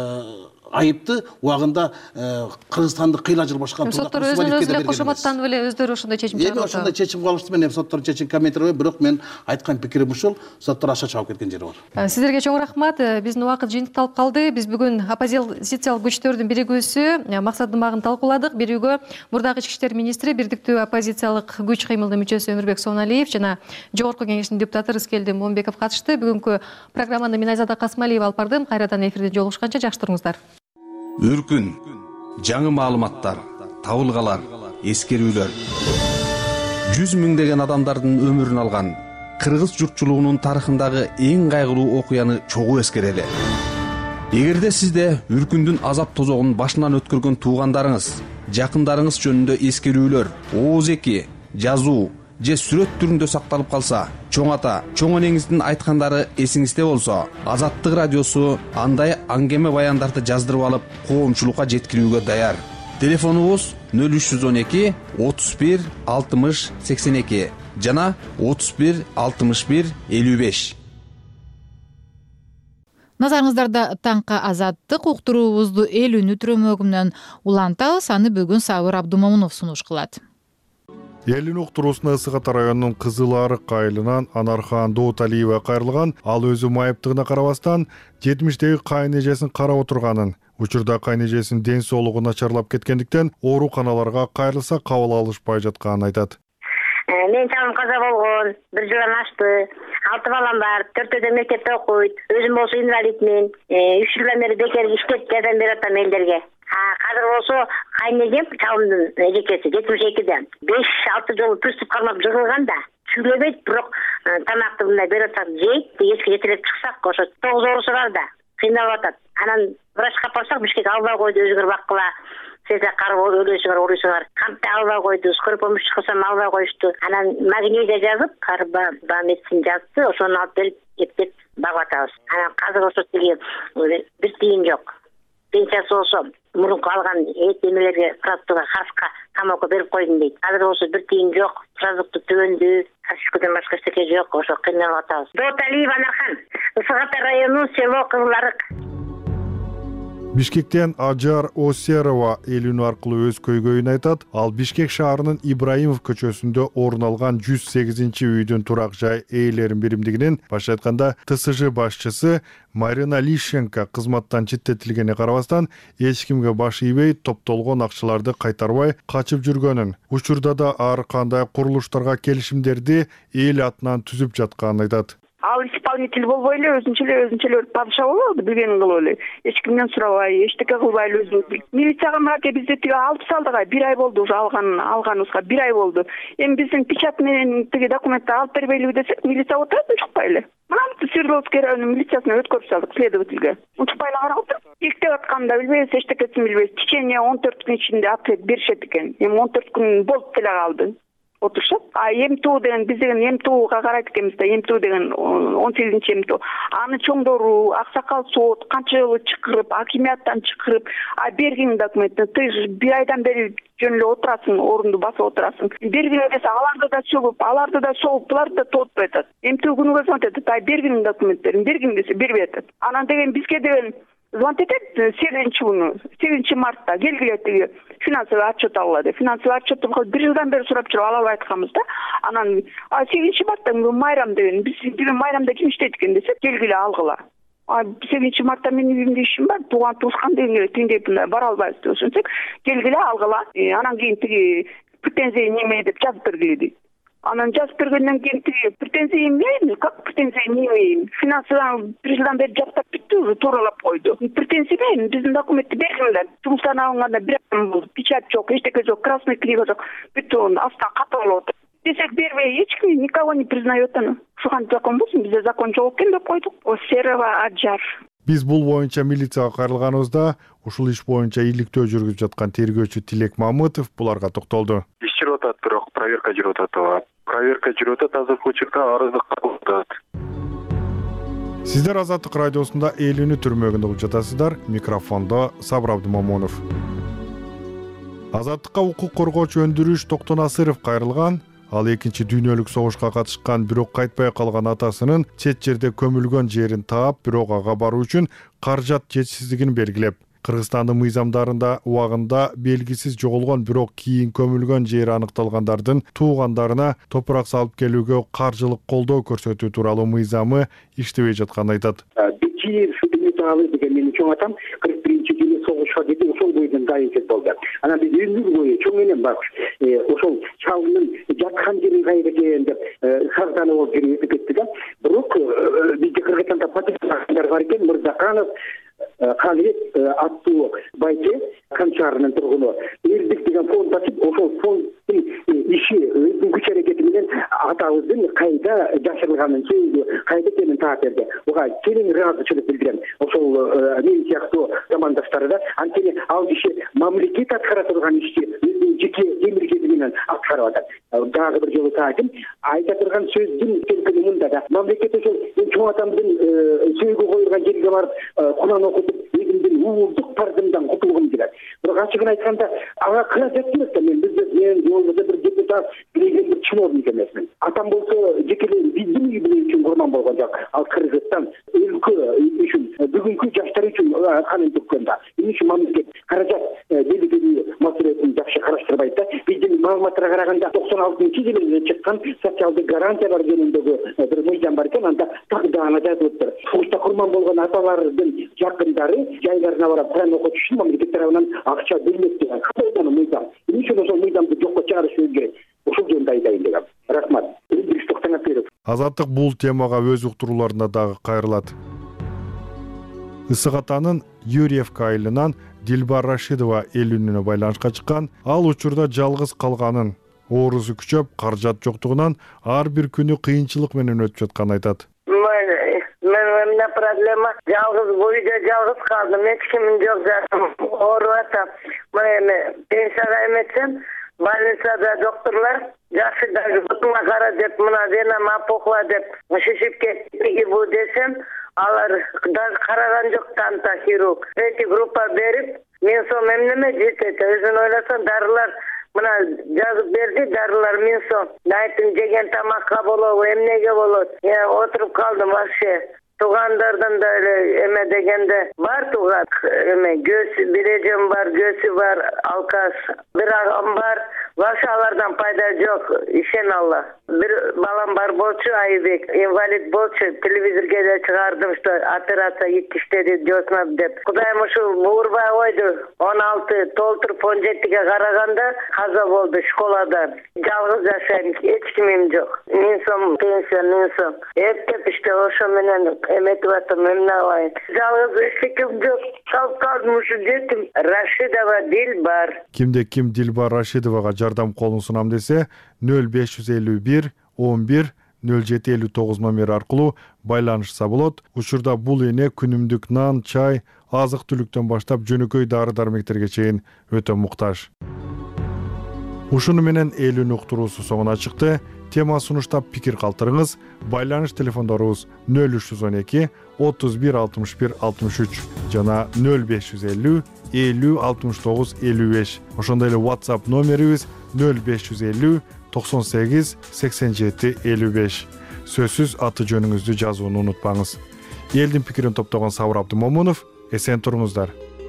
айыпты убагында Кыргызстанды кыйла жыл башкан соттор өзүнөн өзү эле кошоматтанып эле өздөрү ошондой чечим чыгарып атат. Ошондой чечим кабылышты, мен соттордун чечимин комментировойм, бирок мен айткан пикирим ушул: соттор аша чабып кеткен жери бар. Сиздерге чоң рахмат. Биздин убакыт жыйынтыкталып калды. Биз бүгүн оппозициялык күчтөрдүн биригүүсү Максат Дымагын талкууладык. Бирөөгө мурдагы ички иштер министри, бирдиктүү оппозициялык күч кыймылдын мүчөсү Өмүрбек Соналиев жана Жогорку Кеңештин депутаты Рыскелди Момбеков катышты. Бүгүнкү программаны мен Айзада Касмалиева алып бардым. Кайрадан эфирде жолугушканча жакшы туруңуздар. Үркүн, жаңы маалыматтар, табылгалар, эскерүүлөр. 100 миңдеген адамдардын өмүрүн алган кыргыз журтчулугунун тарыхындагы эң кайгылуу окуяны чогуу эскерели. Эгерде сизде үркүндүн азап тозогун башынан өткөргөн туугандарыңыз, жакындарыңыз жөнүндө эскерүүлөр, ооз эки, жазуу же сүрөт түрүндө сакталып калса, чоң ата, чоң энеңиздин айткандары эсиңизде болсо, Азаттык радиосу андай аңгеме баяндарды жаздырып алып, коомчулукка жеткирүүгө даяр. Телефонубуз 0312 31 60 82 жана 31 61 55. Назарыңыздарда таңка Азаттык уктуруубузду эл үнү түрөмөгүнөн улантабыз. Аны бүгүн Сабыр Абдумомунов сунуш кылат. Элин уктуруусуна Ысык Ата районунун Кызыл Арык айылынан Анархан Дооталиева кайрылган. Ал өзү майыптыгына карабастан 70-деги кайын эжесин карап отурганын, Учурда кайнежесинин ден соолугу начарлап кеткендиктен ооруканаларга кайрылса кабыл алышпай жатканын айтат. Мен чагым каза болгон, 1 жылдан ашты. 6 балам бар, 4-төдө мектепте окуйт. Өзүм болсо инвалидмин. 3 жылдан бери бекер иштеп жардам берип атам элдерге. Азыр болсо кайнегем чагымдын эжекеси 72-де 5-6 жолу приступ кармап жыгылган да. Сүйлөбөйт, бирок тамакты мындай берип атат, жейт, эчке жетелеп чыксак, ошо 9 оорусу бар да. Кыйналып атат. Анан врачка апарсак, Бишкек албай койду, өзүңөр баккыла. Сезе карып өлөсүңөр, урусуңар. Кампты албай койду, скорый помощь чыксам албай коюшту. Анан магнезия жазып, карба медицин жазды, ошону алып берип эптеп багып атабыз. Анан азыр ошо тиги бир тиын жок. Пенсиясы болсо мурунку алган эмелерге продуктка карызга камакка берип койдум дейт. Азыр болсо бир тиын жок, продукты түгөндү, карточкадан башка эчтеке жок, ошо кыйналып атабыз. Дооталиев Анархан, Ысык Ата району, село Кызыларык. Бишкектен Ажар Осерова элүүнү аркылуу өз көйгөйүн айтат. Ал Бишкек шаарынын Ибраимов көчөсүндө орун алган 108-үйдүн турак жай ээлерин биримдигинин, башка айтканда ТСЖ башчысы Марина Лишенко кызматтан четтетилгенине карабастан, эч кимге баш ийбей, топтолгон акчаларды кайтарбай качып жүргөнүн, учурда да ар кандай курулуштарга келишимдерди эл атынан түзүп жатканын айтат. Ал исполнитель болбой эле өзүнчө эле падыша болобу, билгенин кылып эле. Эч кимден сурабай, эчтеке кылбай эле өзү. Милицияга мынакей бизде тиги алып салдыга 1 ай болду, уже алганыбызга 1 ай болду. Эми биздин печать менен тиги документти алып бербейлиби десек, милиция отурат, унчукпай эле. Мына Свердловский районунун милициясына өткөрүп салдык следовательге. Унчукпай эле карап отуруп, иктеп атканын да билбейбиз, эчтекесин билбейбиз. В течение 14 күн ичинде ответ беришет экен. Эми 14 күн болуп деле калды. Отурушат. МТУ деген биз деген МТУга карайт экенбиз да, МТУ деген 18 МТУ. Аны чоңдоруу, аксакал сот канча жолу чакырып, акимияттан чакырып, берген документти ты 1 айдан бери жөн эле отурасың, орунду басып отурасың. Берген десе аларды да сөгүп, аларды да соғып, буларды да толтуп атат. МТУ күнүгө звонтет, берген документтерин берген десе бербей атат. Анан деген бизге деген звонт этет 8 мартта келгиле тиги финансовый отчет алгыла деп. Финансовый отчетты 1 жылдан бери сурап жүрүп албай атканбыз да. Анан 8 мартта майрам деген, биз деген майрамда ким иштейт экен десек, келгиле алгыла. 8 мартта менин үйүмдө ишим бар, туускан деген тиңдеп бара албайбыз деп ошентсек, келгиле алгыла. Анан кийин тиги претензия неме деп жазып бергиле дейт. Анан жазып бергенден кийин тиги претензия эмнейм, как претензия немейм? Финансовый 1 жылдан бери жактап бүттү, тууралап койду. Претензия эмне? Биздин документти бергиле. Жумуштан алынганда 1 ай болду. Печать жок, эчтеке жок, красный книга жок. Бүттү астына катып алып отур. Десек бербей, эч ким никого не признает аны. Ушуган закон болсун, бизде закон жок экен деп койдук. Осерова Аджар. Биз бул боюнча милицияга кайрылганыбызда, ушул иш боюнча иликтөө жүргүзүп жаткан тергөөчү Тилек Мамытов буларга токтолду. Иш жүрүп атат, бирок проверка жүрүп атат. Проверка жүрүп атат, азыркы учурда арызды кабыл атат. Сиздер Азаттык радиосунда элүүнү түрмөгүндө угуп жатасыздар. Микрофондо Сабыр Абдымомунов. Азаттыкка укук коргоочу Өндүрүш Токтонасыров кайрылган. Ал 2-чи дүйнөлүк согушка катышкан, бирок кайтпай калган атасынын чет жерде көмүлгөн жерин таап, бирок ага баруу үчүн каражат жетишсиздигин белгилеп, Кыргызстандын мыйзамдарында убагында белгисиз жоголгон, бирок кийин көмүлгөн жери аныкталгандардын туугандарына топурак салып келүүгө каржылык колдоо көрсөтүү тууралуу мыйзамы иштебей жатканын айтат. Менин чоң атам 41-жылы согушка кетип, ошол бойдон дайынчылык болду. Анан биз өмүр бою чоң менен барып, ошол чалдын жаткан жери кайда экен деп сарданып болуп жүрүп кетти да. Бирок бизде Кыргызстанда патентдар бар экен, Мырзаканов Калет аттуу байче Камчарынын тургуну элдик деген фонд ачып, ошол фонддун иши өзүнүн күч аракети менен атабыздын кайда жашырылганын, кайда экенин таап берди. Буга терең ыраазычылык билдирем. Ошол мен сыяктуу замандаштары да анткени ал киши мамлекет аткара турган ишти өзүнүн жеке эмгеги менен аткарып атат. Дагы бир жолу айтайын, айта турган сөздүн келгени мында да мамлекет ошол чоң атамдын сөйгө коюлган жерге барып Куран окутуп, өзүмдүн уулдук парзымдан кутулгум келет. Бирок ачыгын айтканда, ага каражат керек да. Мен болбосо бир депутат, бир чиновник эмесмин. Атам болсо жекелей биздин үй бүлө үчүн курман болгон жок. Ал Кыргызстан өлкө үчүн, бүгүнкү жаштар үчүн канын төккөн да. Эмне үчүн мамлекет каражат белгилүү маселе өкмөтүн жакшы караштырбайт да. Биздин маалыматтарга караганда 96-жылы чыккан социалдык гарантиялар жөнүндөгү бир мыйзам бар экен, анда так даана жазылыптыр. Согушта курман болгон аталардын жакындары жайларына барып Куран окутуш үчүн мамлекет тарабынан акча бөлүнөт деген кандай мыйзам. Эмне үчүн ошол мыйзамды жокко чыгарыш керек? Ошол жөнүндө айтайын дегем. Рахмат. Азаттык бул темага өз уктурууларында дагы кайрылат. Ысык Атанын Юрьевка айылынан Дилбар Рашидова эл үнүнө байланышка чыккан. Ал учурда жалгыз калганын, оорусу күчөп, каражат жоктугунан ар бир күнү кыйынчылык менен өтүп жатканын айтат. Мен проблема жалгыз бойда жалгыз калдым. Эч кимим жок, ооруп атам. Мен пенсияга эметсем, больницада докторлор жакшы бутума кара деп, мына венам опухла деп шишип кетти бу десем, алар даже караган жок, танта хирург. Эти группа берип, мен сом эмнеме жетет? Өзүн ойлосоң, дарылар мына жазып берди, дарылар мен сом. Айттым, жеген тамакка болобу, эмнеге болот? Отуруп калдым вообще. Тугандардан да эле эме дегенде бар туган, эме көзү бир эжем бар, көзү бар, алкаш, бир агам бар. Вообще алардан пайда жок, ишен Алла. Бир балам бар болчу, Айбек, инвалид болчу, телевизорге да чыгардым, что операция иштеди жосуна деп. Кудайым ушул буурбай койду. 16 толтуруп 17ге караганда каза болду школадан. Жалгыз жашайм, эч кимим жок. Мен сом пенсия, мен сом. Эптеп иште ошо менен эметип атам, эмне кылайын. Жалгыз эч ким жок. Калдым ушу жетим. Рашидова Дилбар. Кимде ким Дилбар Рашидовага жардам колун сунам десе 0551 11 0759 номери аркылуу байланышса болот. Учурда бул эне күнүмдүк нан, чай, азык-түлүктөн баштап жөнөкөй дары-дармектерге чейин өтө муктаж. Ушуну менен эл үнү уктуруусу соңуна чыкты. Тема сунуштап пикир калтырыңыз. Байланыш телефондорубуз 0312 31 61 63 жана 0550 50 69 55. Ошондой эле WhatsApp номерибиз 0550 98 87 55. Сөзсүз аты жөнүңүздү жазууну унутпаңыз. Элдин пикирин топтогон Сабыр Абдымомунов, эсен туруңуздар.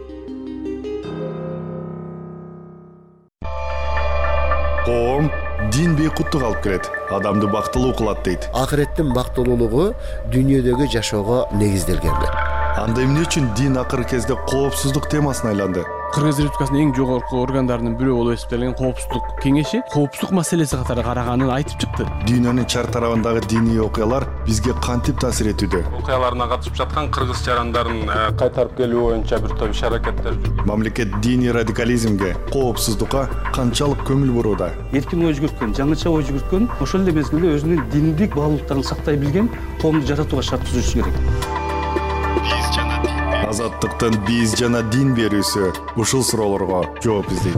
Коом дин бейкуттук алып келет, адамды бактылуу кылат дейт. Акыреттин бактылуулугу дүйнөдөгү жашоого негизделген. Анда эмне үчүн дин акыркы кезде коопсуздук темасына айланды? Кыргыз Республикасынын эң жогорку органдарынын бирөө болуп эсептелген коопсуздук кеңеши коопсуздук маселеси катары караганын айтып чыкты. Дүйнөнүн чар тарабындагы диний окуялар бизге кантип таасир этүүдө? Окуяларына катышып жаткан кыргыз жарандарын кайтарып келүү боюнча бир топ иш-аракеттер жүргүзүлөт. Мамлекет диний радикализмге, коопсуздукка канчалык көңүл бурууда? Эркин ой жүгүрткөн, жаңыча ой жүгүрткөн, ошол эле мезгилде өзүнүн диндик баалуулуктарын сактай билген коомду жаратууга шарт түзүшү керек. Азаттыктын биз жана дин берүүсү ушул суроолорго жооп издейт.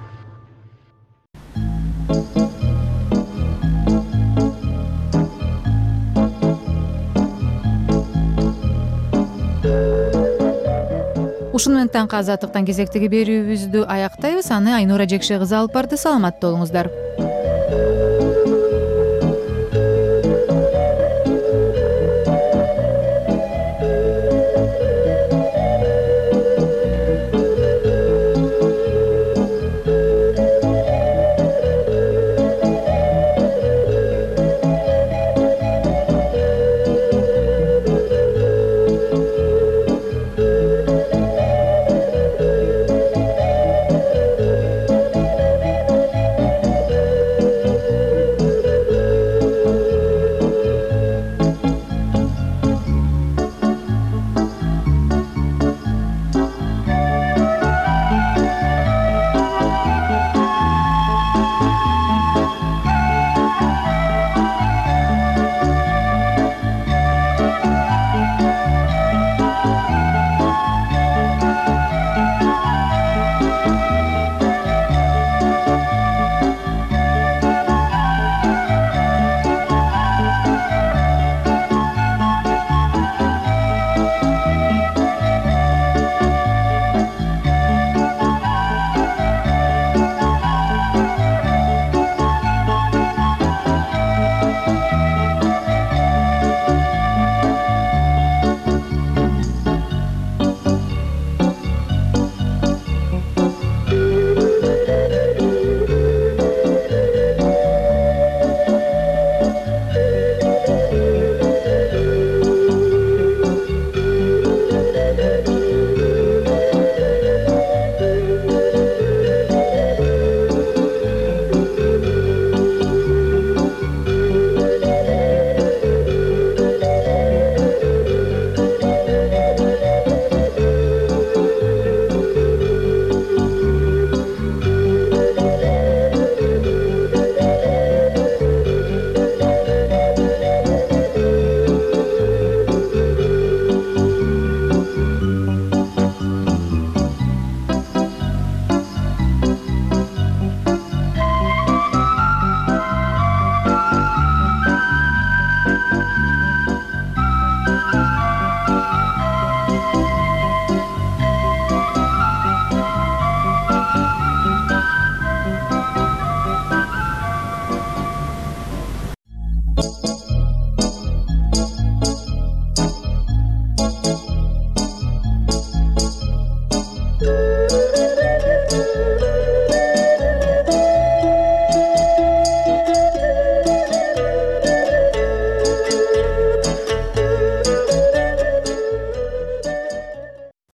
Ушуну менен таңкы азаттыктан кезектеги берүүбүздү аяктайбыз. Аны Айнура Жекше кызы алып барды. Саламатта болуңуздар.